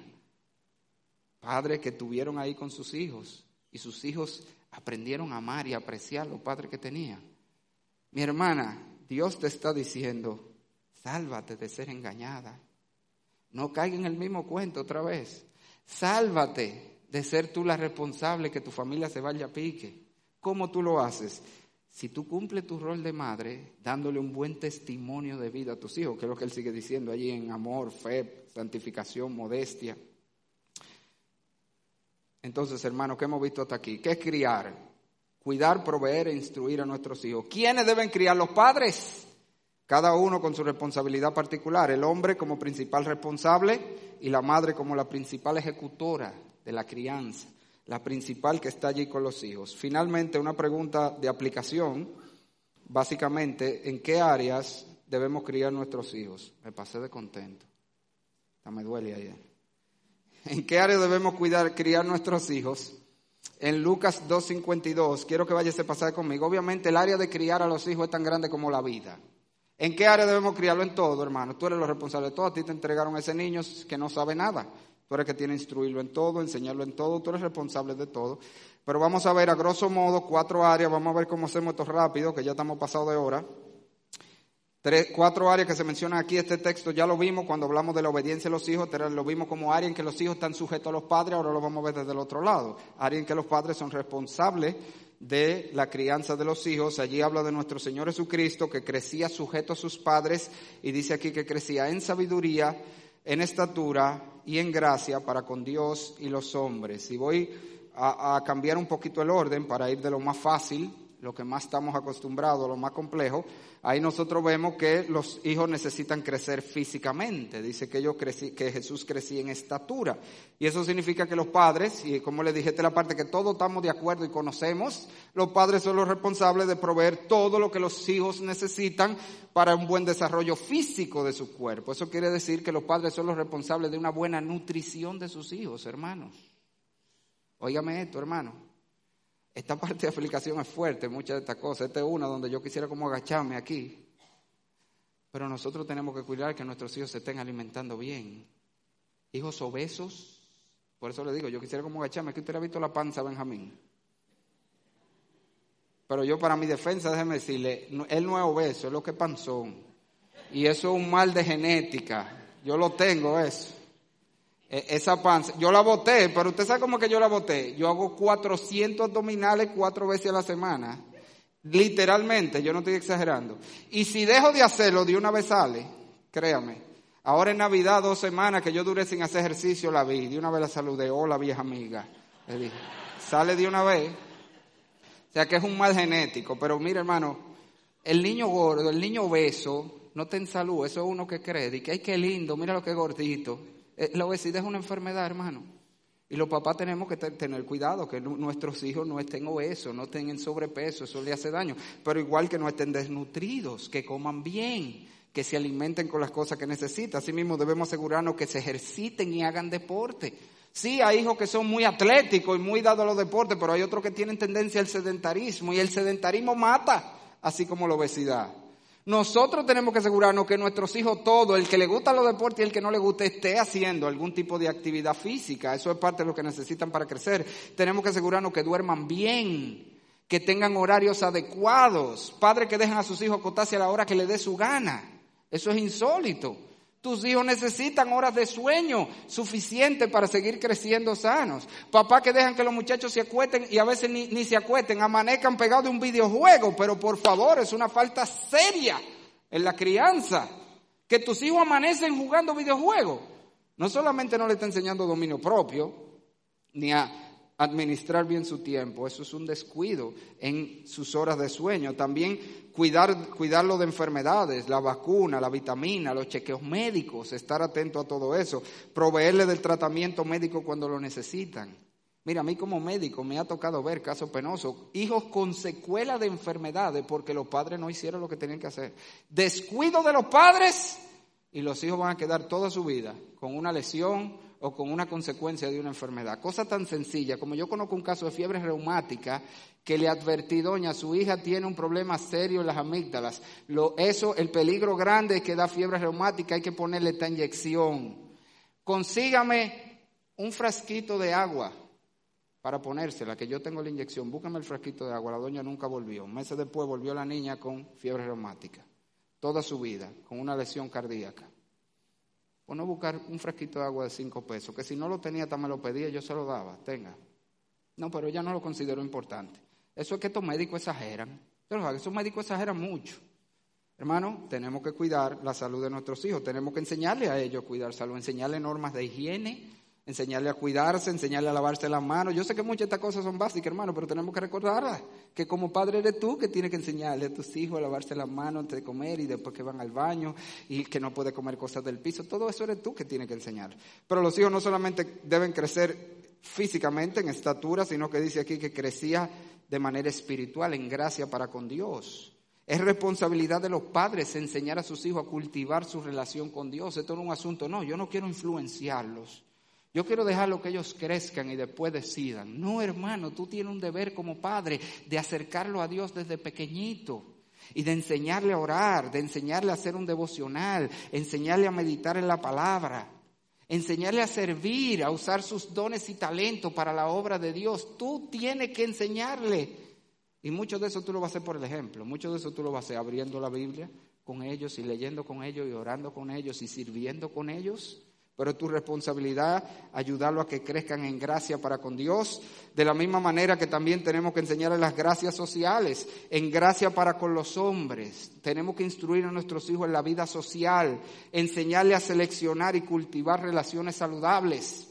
Padres que estuvieron ahí con sus hijos y sus hijos aprendieron a amar y a apreciar los padres que tenían. Mi hermana, Dios te está diciendo, sálvate de ser engañada. No caiga en el mismo cuento otra vez. Sálvate de ser tú la responsable que tu familia se vaya a pique. ¿Cómo tú lo haces? Si tú cumples tu rol de madre, dándole un buen testimonio de vida a tus hijos, que es lo que él sigue diciendo allí en amor, fe, santificación, modestia. Entonces, hermano, ¿qué hemos visto hasta aquí? ¿Qué es criar? Cuidar, proveer e instruir a nuestros hijos. ¿Quiénes deben criar? Los padres. cada uno con su responsabilidad particular, el hombre como principal responsable y la madre como la principal ejecutora de la crianza, la principal que está allí con los hijos. Finalmente, una pregunta de aplicación, básicamente, ¿en qué áreas debemos criar nuestros hijos? Me pasé de contento, me duele ahí. ¿En qué áreas debemos criar nuestros hijos? En Lucas 2:52, quiero que vaya ese pasaje conmigo. Obviamente el área de criar a los hijos es tan grande como la vida. ¿En qué área debemos criarlo? En todo, hermano. Tú eres lo responsable de todo. A ti te entregaron a ese niño que no sabe nada. Tú eres el que tiene que instruirlo en todo, enseñarlo en todo. Tú eres responsable de todo. Pero vamos a ver a grosso modo 4 áreas. Vamos a ver cómo hacemos esto rápido, que ya estamos pasados de hora. 4 áreas que se mencionan aquí. Este texto ya lo vimos cuando hablamos de la obediencia a los hijos. Lo vimos como área en que los hijos están sujetos a los padres. Ahora lo vamos a ver desde el otro lado. Área en que los padres son responsables de la crianza de los hijos. Allí habla de nuestro Señor Jesucristo, que crecía sujeto a sus padres, y dice aquí que crecía en sabiduría, en estatura y en gracia para con Dios y los hombres. Y voy a cambiar un poquito el orden para ir de lo más fácil, lo que más estamos acostumbrados, lo más complejo. Ahí nosotros vemos que los hijos necesitan crecer físicamente. Dice que Jesús crecía en estatura. Y eso significa que los padres, y como les dije, esta es la parte que todos estamos de acuerdo y conocemos, los padres son los responsables de proveer todo lo que los hijos necesitan para un buen desarrollo físico de su cuerpo. Eso quiere decir que los padres son los responsables de una buena nutrición de sus hijos, hermanos. Óigame esto, hermano. Esta parte de aplicación es fuerte, muchas de estas cosas. Esta es una donde yo quisiera como agacharme aquí. Pero nosotros tenemos que cuidar que nuestros hijos se estén alimentando bien. Hijos obesos, por eso le digo, yo quisiera como agacharme. Aquí usted ha visto la panza, Benjamín. Pero yo, para mi defensa, déjeme decirle, él no es obeso, es lo que es panzón. Y eso es un mal de genética. Yo lo tengo, eso. Esa panza, yo la boté, pero usted sabe cómo que yo la boté. Yo hago 400 abdominales 4 veces a la semana. Literalmente, yo no estoy exagerando. Y si dejo de hacerlo, de una vez sale, créame. Ahora en Navidad, 2 semanas que yo duré sin hacer ejercicio, la vi. De una vez la saludé. Hola, vieja amiga. Le dije, sale de una vez. O sea que es un mal genético. Pero mire, hermano, el niño gordo, el niño obeso, no está en salud. Eso es uno que cree. Y que, ay, qué lindo, mira lo que es gordito. La obesidad es una enfermedad, hermano. Y los papás tenemos que tener cuidado que nuestros hijos no estén obesos, no estén en sobrepeso, eso le hace daño. Pero igual que no estén desnutridos, que coman bien, que se alimenten con las cosas que necesitan. Asimismo debemos asegurarnos que se ejerciten y hagan deporte. Sí, hay hijos que son muy atléticos y muy dados a los deportes, pero hay otros que tienen tendencia al sedentarismo, y el sedentarismo mata, así como la obesidad. Nosotros tenemos que asegurarnos que nuestros hijos, todo, el que le gusta los deportes y el que no le guste, esté haciendo algún tipo de actividad física. Eso es parte de lo que necesitan para crecer. Tenemos que asegurarnos que duerman bien, que tengan horarios adecuados. Padres que dejan a sus hijos acostarse a la hora que les dé su gana. Eso es insólito. Tus hijos necesitan horas de sueño suficientes para seguir creciendo sanos. Papás que dejan que los muchachos se acuesten y a veces ni se acuesten, amanezcan pegados de un videojuego. Pero por favor, es una falta seria en la crianza. Que tus hijos amanecen jugando videojuegos. No solamente no le está enseñando dominio propio, ni a administrar bien su tiempo. Eso es un descuido en sus horas de sueño. También cuidarlo de enfermedades, la vacuna, la vitamina, los chequeos médicos, estar atento a todo eso, proveerle del tratamiento médico cuando lo necesitan. Mira, a mí como médico me ha tocado ver casos penosos, hijos con secuelas de enfermedades porque los padres no hicieron lo que tenían que hacer. Descuido de los padres y los hijos van a quedar toda su vida con una lesión o con una consecuencia de una enfermedad. Cosa tan sencilla como yo conozco un caso de fiebre reumática que le advertí, doña, su hija tiene un problema serio en las amígdalas. El peligro grande es que da fiebre reumática, hay que ponerle esta inyección. Consígame un frasquito de agua para ponérsela, que yo tengo la inyección. Búscame el frasquito de agua. La doña nunca volvió. Meses después volvió la niña con fiebre reumática. Toda su vida, con una lesión cardíaca. O no buscar un frasquito de agua de 5 pesos, que si no lo tenía, hasta me lo pedía, yo se lo daba, tenga. No, pero ella no lo consideró importante. Eso es que estos médicos exageran. Esos médicos exageran mucho. Hermano, tenemos que cuidar la salud de nuestros hijos, tenemos que enseñarles a ellos a cuidar salud, enseñarles normas de higiene, enseñarle a cuidarse, enseñarle a lavarse las manos. Yo sé que muchas de estas cosas son básicas, hermano, pero tenemos que recordarlas, que como padre eres tú que tienes que enseñarle a tus hijos a lavarse las manos antes de comer y después que van al baño y que no puede comer cosas del piso. Todo eso eres tú que tienes que enseñar. Pero los hijos no solamente deben crecer físicamente en estatura, sino que dice aquí que crecía de manera espiritual, en gracia para con Dios. Es responsabilidad de los padres enseñar a sus hijos a cultivar su relación con Dios. Esto no es un asunto, no, yo no quiero influenciarlos. Yo quiero dejarlo que ellos crezcan y después decidan. No, hermano, tú tienes un deber como padre de acercarlo a Dios desde pequeñito y de enseñarle a orar, de enseñarle a hacer un devocional, enseñarle a meditar en la palabra, enseñarle a servir, a usar sus dones y talentos para la obra de Dios. Tú tienes que enseñarle. Y mucho de eso tú lo vas a hacer por el ejemplo. Mucho de eso tú lo vas a hacer abriendo la Biblia con ellos y leyendo con ellos y orando con ellos y sirviendo con ellos. Pero es tu responsabilidad ayudarlo a que crezcan en gracia para con Dios. De la misma manera que también tenemos que enseñarles las gracias sociales, en gracia para con los hombres. Tenemos que instruir a nuestros hijos en la vida social, enseñarles a seleccionar y cultivar relaciones saludables.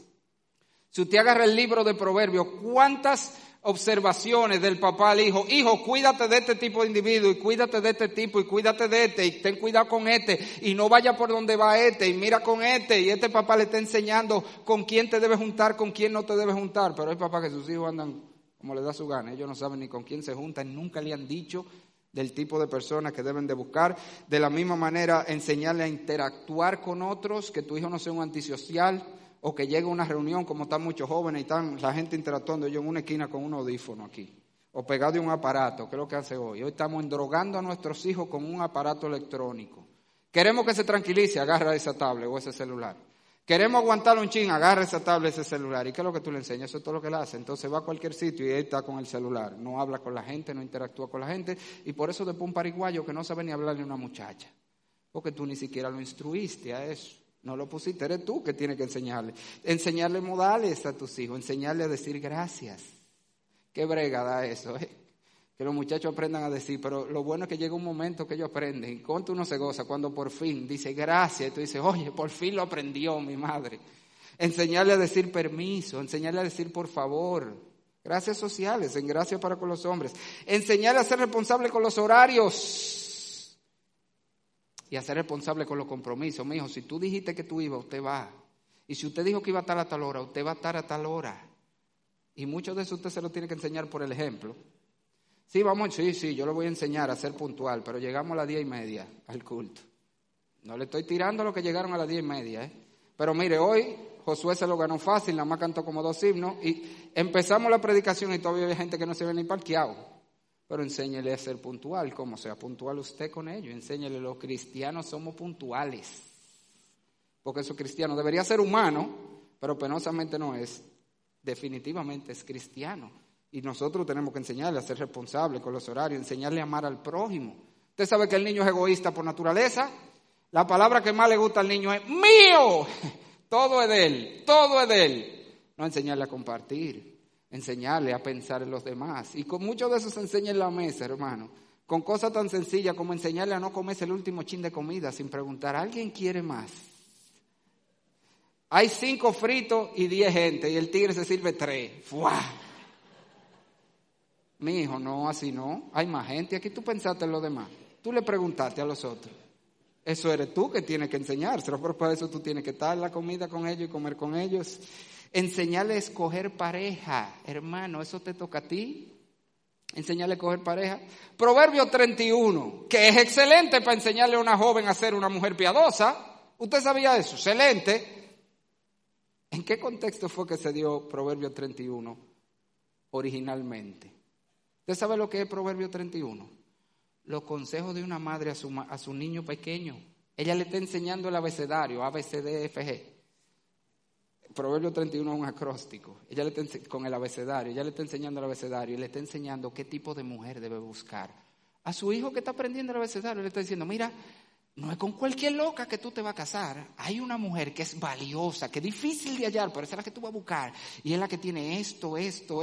Si usted agarra el libro de Proverbios, ¿cuántas observaciones del papá al hijo? Hijo, cuídate de este tipo de individuo y cuídate de este tipo y cuídate de este y ten cuidado con este y no vaya por donde va este y mira con este, y este papá le está enseñando con quién te debes juntar, con quién no te debes juntar. Pero hay papás que sus hijos andan como les da su gana, ellos no saben ni con quién se juntan, nunca le han dicho del tipo de personas que deben de buscar. De la misma manera, enseñarle a interactuar con otros, que tu hijo no sea un antisocial, o que llegue a una reunión como están muchos jóvenes y están la gente interactuando, yo en una esquina con un audífono aquí, o pegado de un aparato, que es lo que hace hoy. Hoy estamos endrogando a nuestros hijos con un aparato electrónico. Queremos que se tranquilice, agarra esa tablet o ese celular. Queremos aguantarlo un chin, agarra esa tablet, ese celular. ¿Y qué es lo que tú le enseñas? Eso es todo lo que le hace. Entonces va a cualquier sitio y él está con el celular. No habla con la gente, no interactúa con la gente. Y por eso después un pariguayo que no sabe ni hablarle a una muchacha. Porque tú ni siquiera lo instruiste a eso. No lo pusiste, eres tú que tienes que enseñarle. Enseñarle modales a tus hijos, enseñarle a decir gracias. Qué brega da eso, que los muchachos aprendan a decir, pero lo bueno es que llega un momento que ellos aprenden. ¿Cuánto uno se goza cuando por fin dice gracias? Y tú dices, oye, por fin lo aprendió mi madre. Enseñarle a decir permiso, enseñarle a decir por favor. Gracias sociales, en gracia para con los hombres. Enseñarle a ser responsable con los horarios. Y a ser responsable con los compromisos. Mi hijo, si tú dijiste que tú ibas, usted va. Y si usted dijo que iba a estar a tal hora, usted va a estar a tal hora. Y mucho de eso usted se lo tiene que enseñar por el ejemplo. Sí, yo le voy a enseñar a ser puntual, pero llegamos a las 10:30 al culto. No le estoy tirando a los que llegaron a las 10:30, Pero mire, hoy Josué se lo ganó fácil, nada más cantó como 2 himnos. Y empezamos la predicación y todavía hay gente que no se ve ni parqueado. Pero enséñele a ser puntual, como sea puntual usted con ellos. Enséñele, los cristianos somos puntuales. Porque esos cristianos debería ser humano, pero penosamente no es. Definitivamente es cristiano. Y nosotros tenemos que enseñarle a ser responsable con los horarios, enseñarle a amar al prójimo. Usted sabe que el niño es egoísta por naturaleza. La palabra que más le gusta al niño es mío. Todo es de él, todo es de él. No enseñarle a compartir. Enseñarle a pensar en los demás. Y con mucho de eso se enseña en la mesa, hermano. Con cosas tan sencillas como enseñarle a no comerse el último chin de comida sin preguntar, ¿alguien quiere más? Hay 5 fritos y 10 gente y el tigre se sirve 3. ¡Fua! Mi hijo, no, así no. Hay más gente. Aquí tú pensaste en los demás. Tú le preguntaste a los otros. Eso eres tú que tienes que enseñárselo. Pero para eso tú tienes que estar en la comida con ellos y comer con ellos. Enseñarle a escoger pareja, hermano, eso te toca a ti. Enseñarle a escoger pareja. Proverbio 31, que es excelente para enseñarle a una joven a ser una mujer piadosa. ¿Usted sabía eso? Excelente. ¿En qué contexto fue que se dio Proverbio 31 originalmente? ¿Usted sabe lo que es Proverbio 31? Los consejos de una madre a su niño pequeño. Ella le está enseñando el abecedario, A, B, C, D, F, G. Proverbio 31 es un acróstico, ella le está con el abecedario, ella le está enseñando el abecedario y le está enseñando qué tipo de mujer debe buscar. A su hijo que está aprendiendo el abecedario le está diciendo, mira, no es con cualquier loca que tú te vas a casar. Hay una mujer que es valiosa, que es difícil de hallar, pero esa es la que tú vas a buscar. Y es la que tiene esto.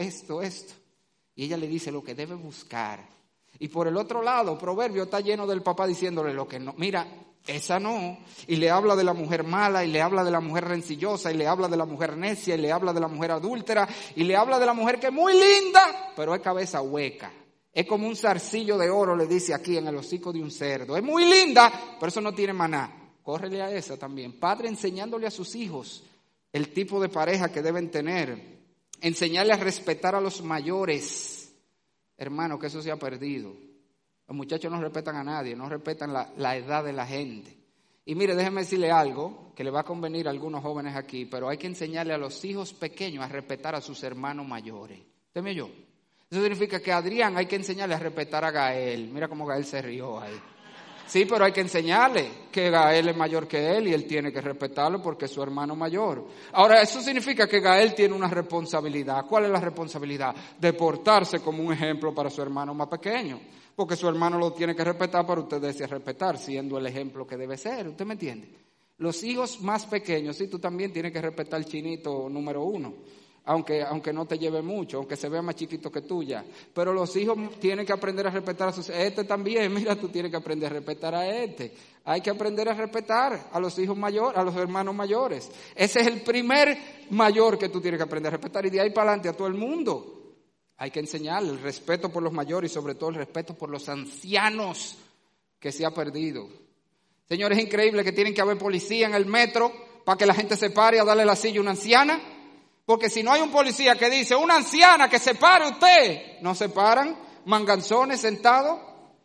Y ella le dice lo que debe buscar. Y por el otro lado, Proverbio está lleno del papá diciéndole lo que no. Mira, esa no. Y le habla de la mujer mala, y le habla de la mujer rencillosa, y le habla de la mujer necia, y le habla de la mujer adúltera, y le habla de la mujer que es muy linda, pero es cabeza hueca. Es como un zarcillo de oro, le dice aquí en el hocico de un cerdo. Es muy linda, pero eso no tiene maná. Córrele a esa también. Padre enseñándole a sus hijos el tipo de pareja que deben tener. Enseñarle a respetar a los mayores. Hermano, que eso se ha perdido. Los muchachos no respetan a nadie, no respetan la edad de la gente. Y mire, déjeme decirle algo que le va a convenir a algunos jóvenes aquí, pero hay que enseñarle a los hijos pequeños a respetar a sus hermanos mayores. ¿Usted me oyó? Eso significa que a Adrián hay que enseñarle a respetar a Gael. Mira cómo Gael se rió ahí. Sí, pero hay que enseñarle que Gael es mayor que él y él tiene que respetarlo porque es su hermano mayor. Ahora, eso significa que Gael tiene una responsabilidad. ¿Cuál es la responsabilidad? De portarse como un ejemplo para su hermano más pequeño. Porque su hermano lo tiene que respetar para usted decir respetar, siendo el ejemplo que debe ser. ¿Usted me entiende? Los hijos más pequeños, sí, tú también tienes que respetar al chinito número 1. Aunque no te lleve mucho, aunque se vea más chiquito que tú ya. Pero los hijos tienen que aprender a respetar a sus... Este también, mira, tú tienes que aprender a respetar a este. Hay que aprender a respetar a los hijos mayores, a los hermanos mayores. Ese es el primer mayor que tú tienes que aprender a respetar. Y de ahí para adelante a todo el mundo. Hay que enseñarle el respeto por los mayores y sobre todo el respeto por los ancianos que se ha perdido. Señores, es increíble que tienen que haber policía en el metro para que la gente se pare a darle la silla a una anciana. Porque si no hay un policía que dice, una anciana que se pare usted, no se paran, manganzones sentados.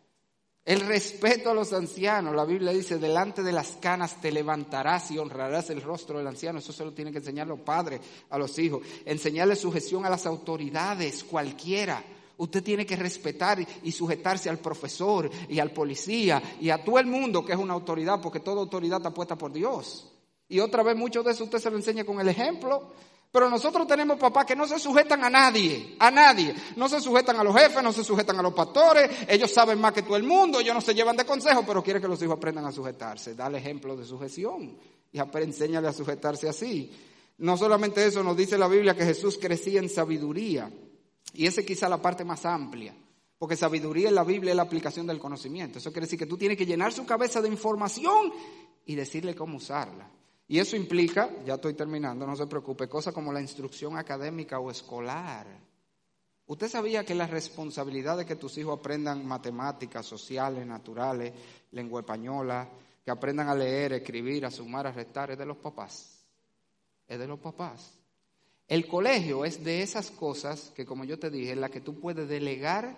El respeto a los ancianos, la Biblia dice, delante de las canas te levantarás y honrarás el rostro del anciano. Eso se lo tienen que enseñar los padres a los hijos. Enseñarle sujeción a las autoridades, cualquiera. Usted tiene que respetar y sujetarse al profesor y al policía y a todo el mundo que es una autoridad, porque toda autoridad está puesta por Dios. Y otra vez, mucho de eso usted se lo enseña con el ejemplo. Pero nosotros tenemos papás que no se sujetan a nadie. No se sujetan a los jefes, no se sujetan a los pastores. Ellos saben más que todo el mundo, ellos no se llevan de consejo, pero quieren que los hijos aprendan a sujetarse. Dale ejemplo de sujeción y enséñale a sujetarse así. No solamente eso, nos dice la Biblia que Jesús crecía en sabiduría. Y esa es quizá la parte más amplia. Porque sabiduría en la Biblia es la aplicación del conocimiento. Eso quiere decir que tú tienes que llenar su cabeza de información y decirle cómo usarla. Y eso implica, ya estoy terminando, no se preocupe, cosas como la instrucción académica o escolar. ¿Usted sabía que la responsabilidad de que tus hijos aprendan matemáticas, sociales, naturales, lengua española, que aprendan a leer, escribir, a sumar, a restar, es de los papás? Es de los papás. El colegio es de esas cosas que, como yo te dije, en la que tú puedes delegar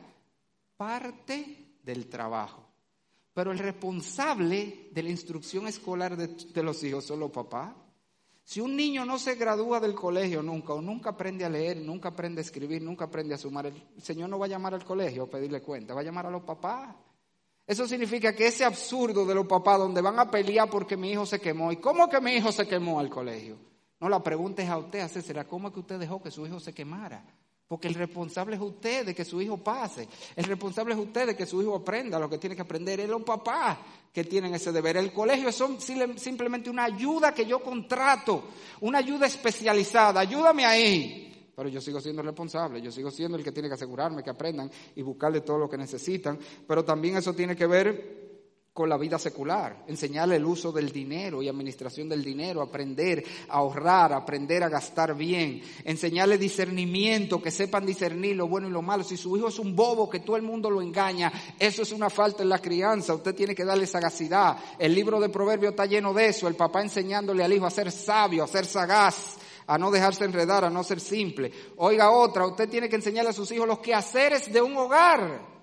parte del trabajo. Pero el responsable de la instrucción escolar de los hijos son los papás. Si un niño no se gradúa del colegio nunca, o nunca aprende a leer, nunca aprende a escribir, nunca aprende a sumar, el Señor no va a llamar al colegio a pedirle cuenta, va a llamar a los papás. Eso significa que ese absurdo de los papás donde van a pelear porque mi hijo se quemó, ¿y cómo que mi hijo se quemó al colegio? No, la pregunta es a usted, a César, ¿cómo es que usted dejó que su hijo se quemara? Porque el responsable es usted de que su hijo pase. El responsable es usted de que su hijo aprenda lo que tiene que aprender. Es los papás que tienen ese deber. El colegio es simplemente una ayuda que yo contrato, una ayuda especializada. Ayúdame ahí. Pero yo sigo siendo el responsable, yo sigo siendo el que tiene que asegurarme que aprendan y buscarle todo lo que necesitan. Pero también eso tiene que ver con la vida secular, enseñarle el uso del dinero y administración del dinero, aprender a ahorrar, aprender a gastar bien, enseñarle discernimiento, que sepan discernir lo bueno y lo malo. Si su hijo es un bobo que todo el mundo lo engaña, eso es una falta en la crianza, usted tiene que darle sagacidad. El libro de Proverbios está lleno de eso, el papá enseñándole al hijo a ser sabio, a ser sagaz, a no dejarse enredar, a no ser simple. Oiga otra, usted tiene que enseñarle a sus hijos los quehaceres de un hogar.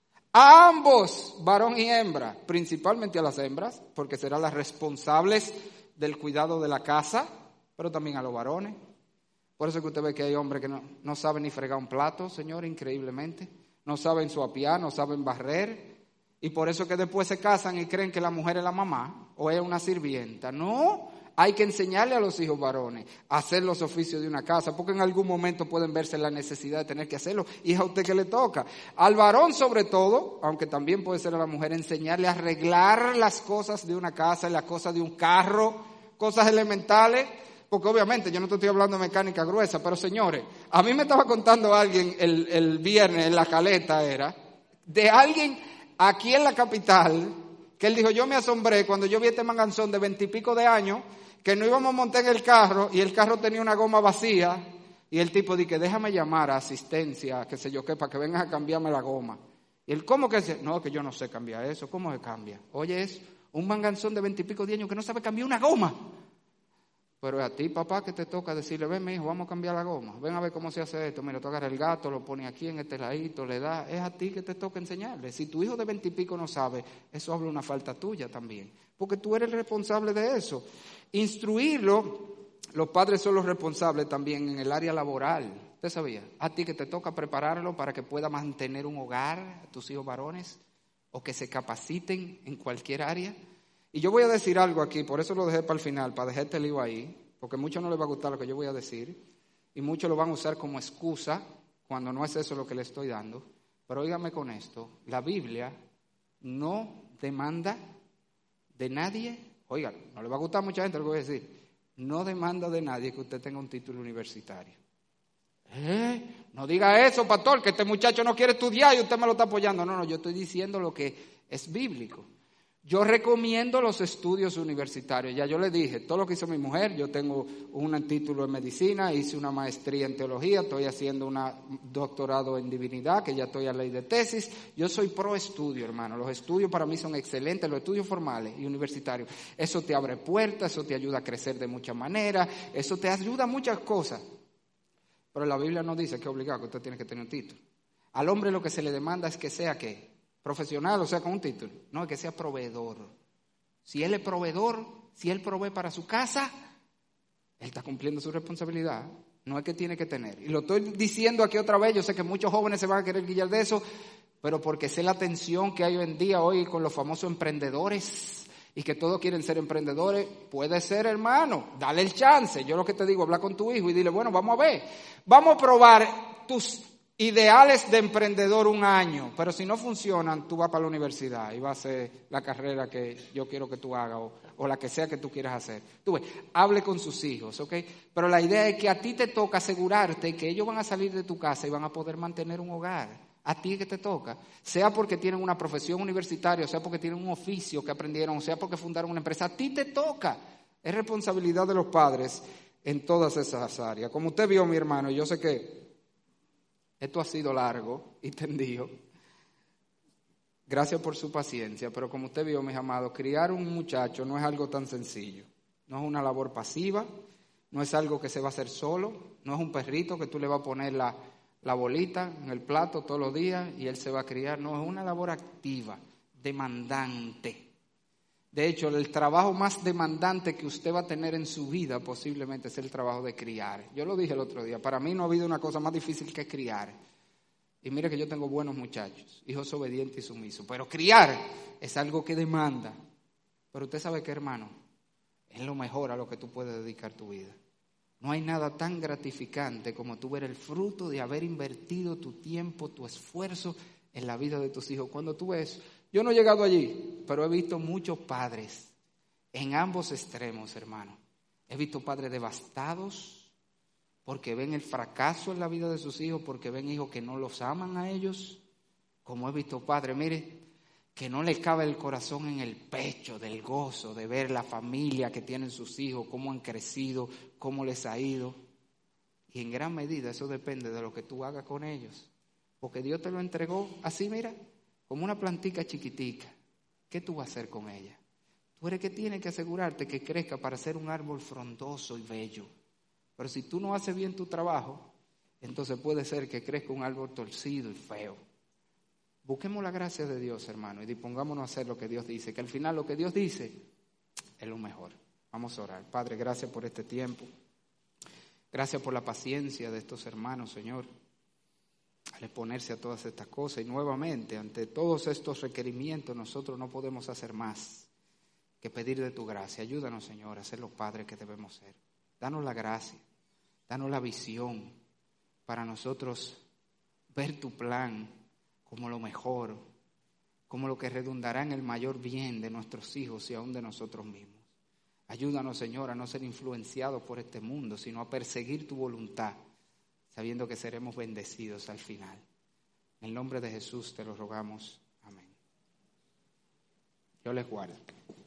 A ambos, varón y hembra, principalmente a las hembras, porque serán las responsables del cuidado de la casa, pero también a los varones. Por eso que usted ve que hay hombres que no saben ni fregar un plato, señor, increíblemente. No saben suapiar, no saben barrer. Y por eso que después se casan y creen que la mujer es la mamá o es una sirvienta. No, hay que enseñarle a los hijos varones a hacer los oficios de una casa, porque en algún momento pueden verse la necesidad de tener que hacerlo, y es a usted que le toca. Al varón sobre todo, aunque también puede ser a la mujer, enseñarle a arreglar las cosas de una casa, las cosas de un carro, cosas elementales, porque obviamente yo no te estoy hablando de mecánica gruesa, pero señores, a mí me estaba contando alguien el viernes en La Caleta, de alguien aquí en la capital, que él dijo, yo me asombré cuando yo vi este manganzón de 20 y pico de años, que no íbamos a montar en el carro y el carro tenía una goma vacía y el tipo dice, déjame llamar a asistencia, qué sé yo qué, para que vengan a cambiarme la goma. Y él, ¿cómo que se? No, que yo no sé cambiar eso, ¿cómo se cambia? Oye, es un manganzón de 20 y pico de años que no sabe cambiar una goma. Pero es a ti, papá, que te toca decirle, ven, mi hijo, vamos a cambiar la goma. Ven a ver cómo se hace esto. Mira, tú agarras el gato, lo pones aquí en este ladito, le das. Es a ti que te toca enseñarle. Si tu hijo de 20 y pico no sabe, eso habla una falta tuya también. Porque tú eres el responsable de eso. Instruirlo, los padres son los responsables también en el área laboral. ¿Usted sabía? A ti que te toca prepararlo para que pueda mantener un hogar, a tus hijos varones, o que se capaciten en cualquier área. Y yo voy a decir algo aquí, por eso lo dejé para el final, para dejar este lío ahí, porque a muchos no les va a gustar lo que yo voy a decir, y muchos lo van a usar como excusa, cuando no es eso lo que le estoy dando. Pero óigame con esto, la Biblia no demanda de nadie, oigan, no le va a gustar a mucha gente lo que voy a decir, no demanda de nadie que usted tenga un título universitario. No diga eso, pastor, que este muchacho no quiere estudiar y usted me lo está apoyando. No, yo estoy diciendo lo que es bíblico. Yo recomiendo los estudios universitarios. Ya yo le dije, todo lo que hizo mi mujer, yo tengo un título en medicina, hice una maestría en teología, estoy haciendo un doctorado en divinidad, que ya estoy a ley de tesis. Yo soy pro estudio, hermano. Los estudios para mí son excelentes, los estudios formales y universitarios. Eso te abre puertas, eso te ayuda a crecer de muchas maneras, eso te ayuda a muchas cosas. Pero la Biblia no dice que es obligado que usted tiene que tener un título. Al hombre lo que se le demanda es que sea, ¿qué? Profesional, o sea, con un título. No, es que sea proveedor. Si él es proveedor, si él provee para su casa, él está cumpliendo su responsabilidad. No es que tiene que tener. Y lo estoy diciendo aquí otra vez, yo sé que muchos jóvenes se van a querer guiar de eso, pero porque sé la tensión que hay hoy en día con los famosos emprendedores y que todos quieren ser emprendedores. Puede ser, hermano, dale el chance. Yo lo que te digo, habla con tu hijo y dile, bueno, vamos a ver. Vamos a probar tus ideales de emprendedor un año, pero si no funcionan, tú vas para la universidad y vas a hacer la carrera que yo quiero que tú hagas o la que sea que tú quieras hacer. Tú ves, hable con sus hijos, ¿ok? Pero la idea es que a ti te toca asegurarte que ellos van a salir de tu casa y van a poder mantener un hogar. A ti que te toca, sea porque tienen una profesión universitaria, sea porque tienen un oficio que aprendieron, sea porque fundaron una empresa, a ti te toca. Es responsabilidad de los padres en todas esas áreas. Como usted vio, mi hermano, yo sé que esto ha sido largo y tendido. Gracias por su paciencia, pero como usted vio, mis amados, criar un muchacho no es algo tan sencillo. No es una labor pasiva, no es algo que se va a hacer solo, no es un perrito que tú le vas a poner la bolita en el plato todos los días y él se va a criar. No, es una labor activa, demandante. De hecho, el trabajo más demandante que usted va a tener en su vida posiblemente es el trabajo de criar. Yo lo dije el otro día, para mí no ha habido una cosa más difícil que criar. Y mire que yo tengo buenos muchachos, hijos obedientes y sumisos, pero criar es algo que demanda. Pero usted sabe que, hermano, es lo mejor a lo que tú puedes dedicar tu vida. No hay nada tan gratificante como tú ver el fruto de haber invertido tu tiempo, tu esfuerzo en la vida de tus hijos. Cuando tú ves, yo no he llegado allí, pero he visto muchos padres en ambos extremos, hermano. He visto padres devastados porque ven el fracaso en la vida de sus hijos, porque ven hijos que no los aman a ellos. Como he visto padres, mire, que no les cabe el corazón en el pecho del gozo de ver la familia que tienen sus hijos, cómo han crecido, cómo les ha ido. Y en gran medida eso depende de lo que tú hagas con ellos. Porque Dios te lo entregó así, mira, como una plantica chiquitica. ¿Qué tú vas a hacer con ella? Tú eres que tienes que asegurarte que crezca para ser un árbol frondoso y bello. Pero si tú no haces bien tu trabajo, entonces puede ser que crezca un árbol torcido y feo. Busquemos la gracia de Dios, hermano, y dispongámonos a hacer lo que Dios dice, que al final lo que Dios dice es lo mejor. Vamos a orar. Padre, gracias por este tiempo. Gracias por la paciencia de estos hermanos, Señor, al exponerse a todas estas cosas. Y nuevamente, ante todos estos requerimientos, nosotros no podemos hacer más que pedir de tu gracia. Ayúdanos, Señor, a ser los padres que debemos ser. Danos la gracia, danos la visión para nosotros ver tu plan como lo mejor, como lo que redundará en el mayor bien de nuestros hijos y aún de nosotros mismos. Ayúdanos, Señor, a no ser influenciados por este mundo, sino a perseguir tu voluntad, sabiendo que seremos bendecidos al final. En el nombre de Jesús te lo rogamos. Yo les guardo.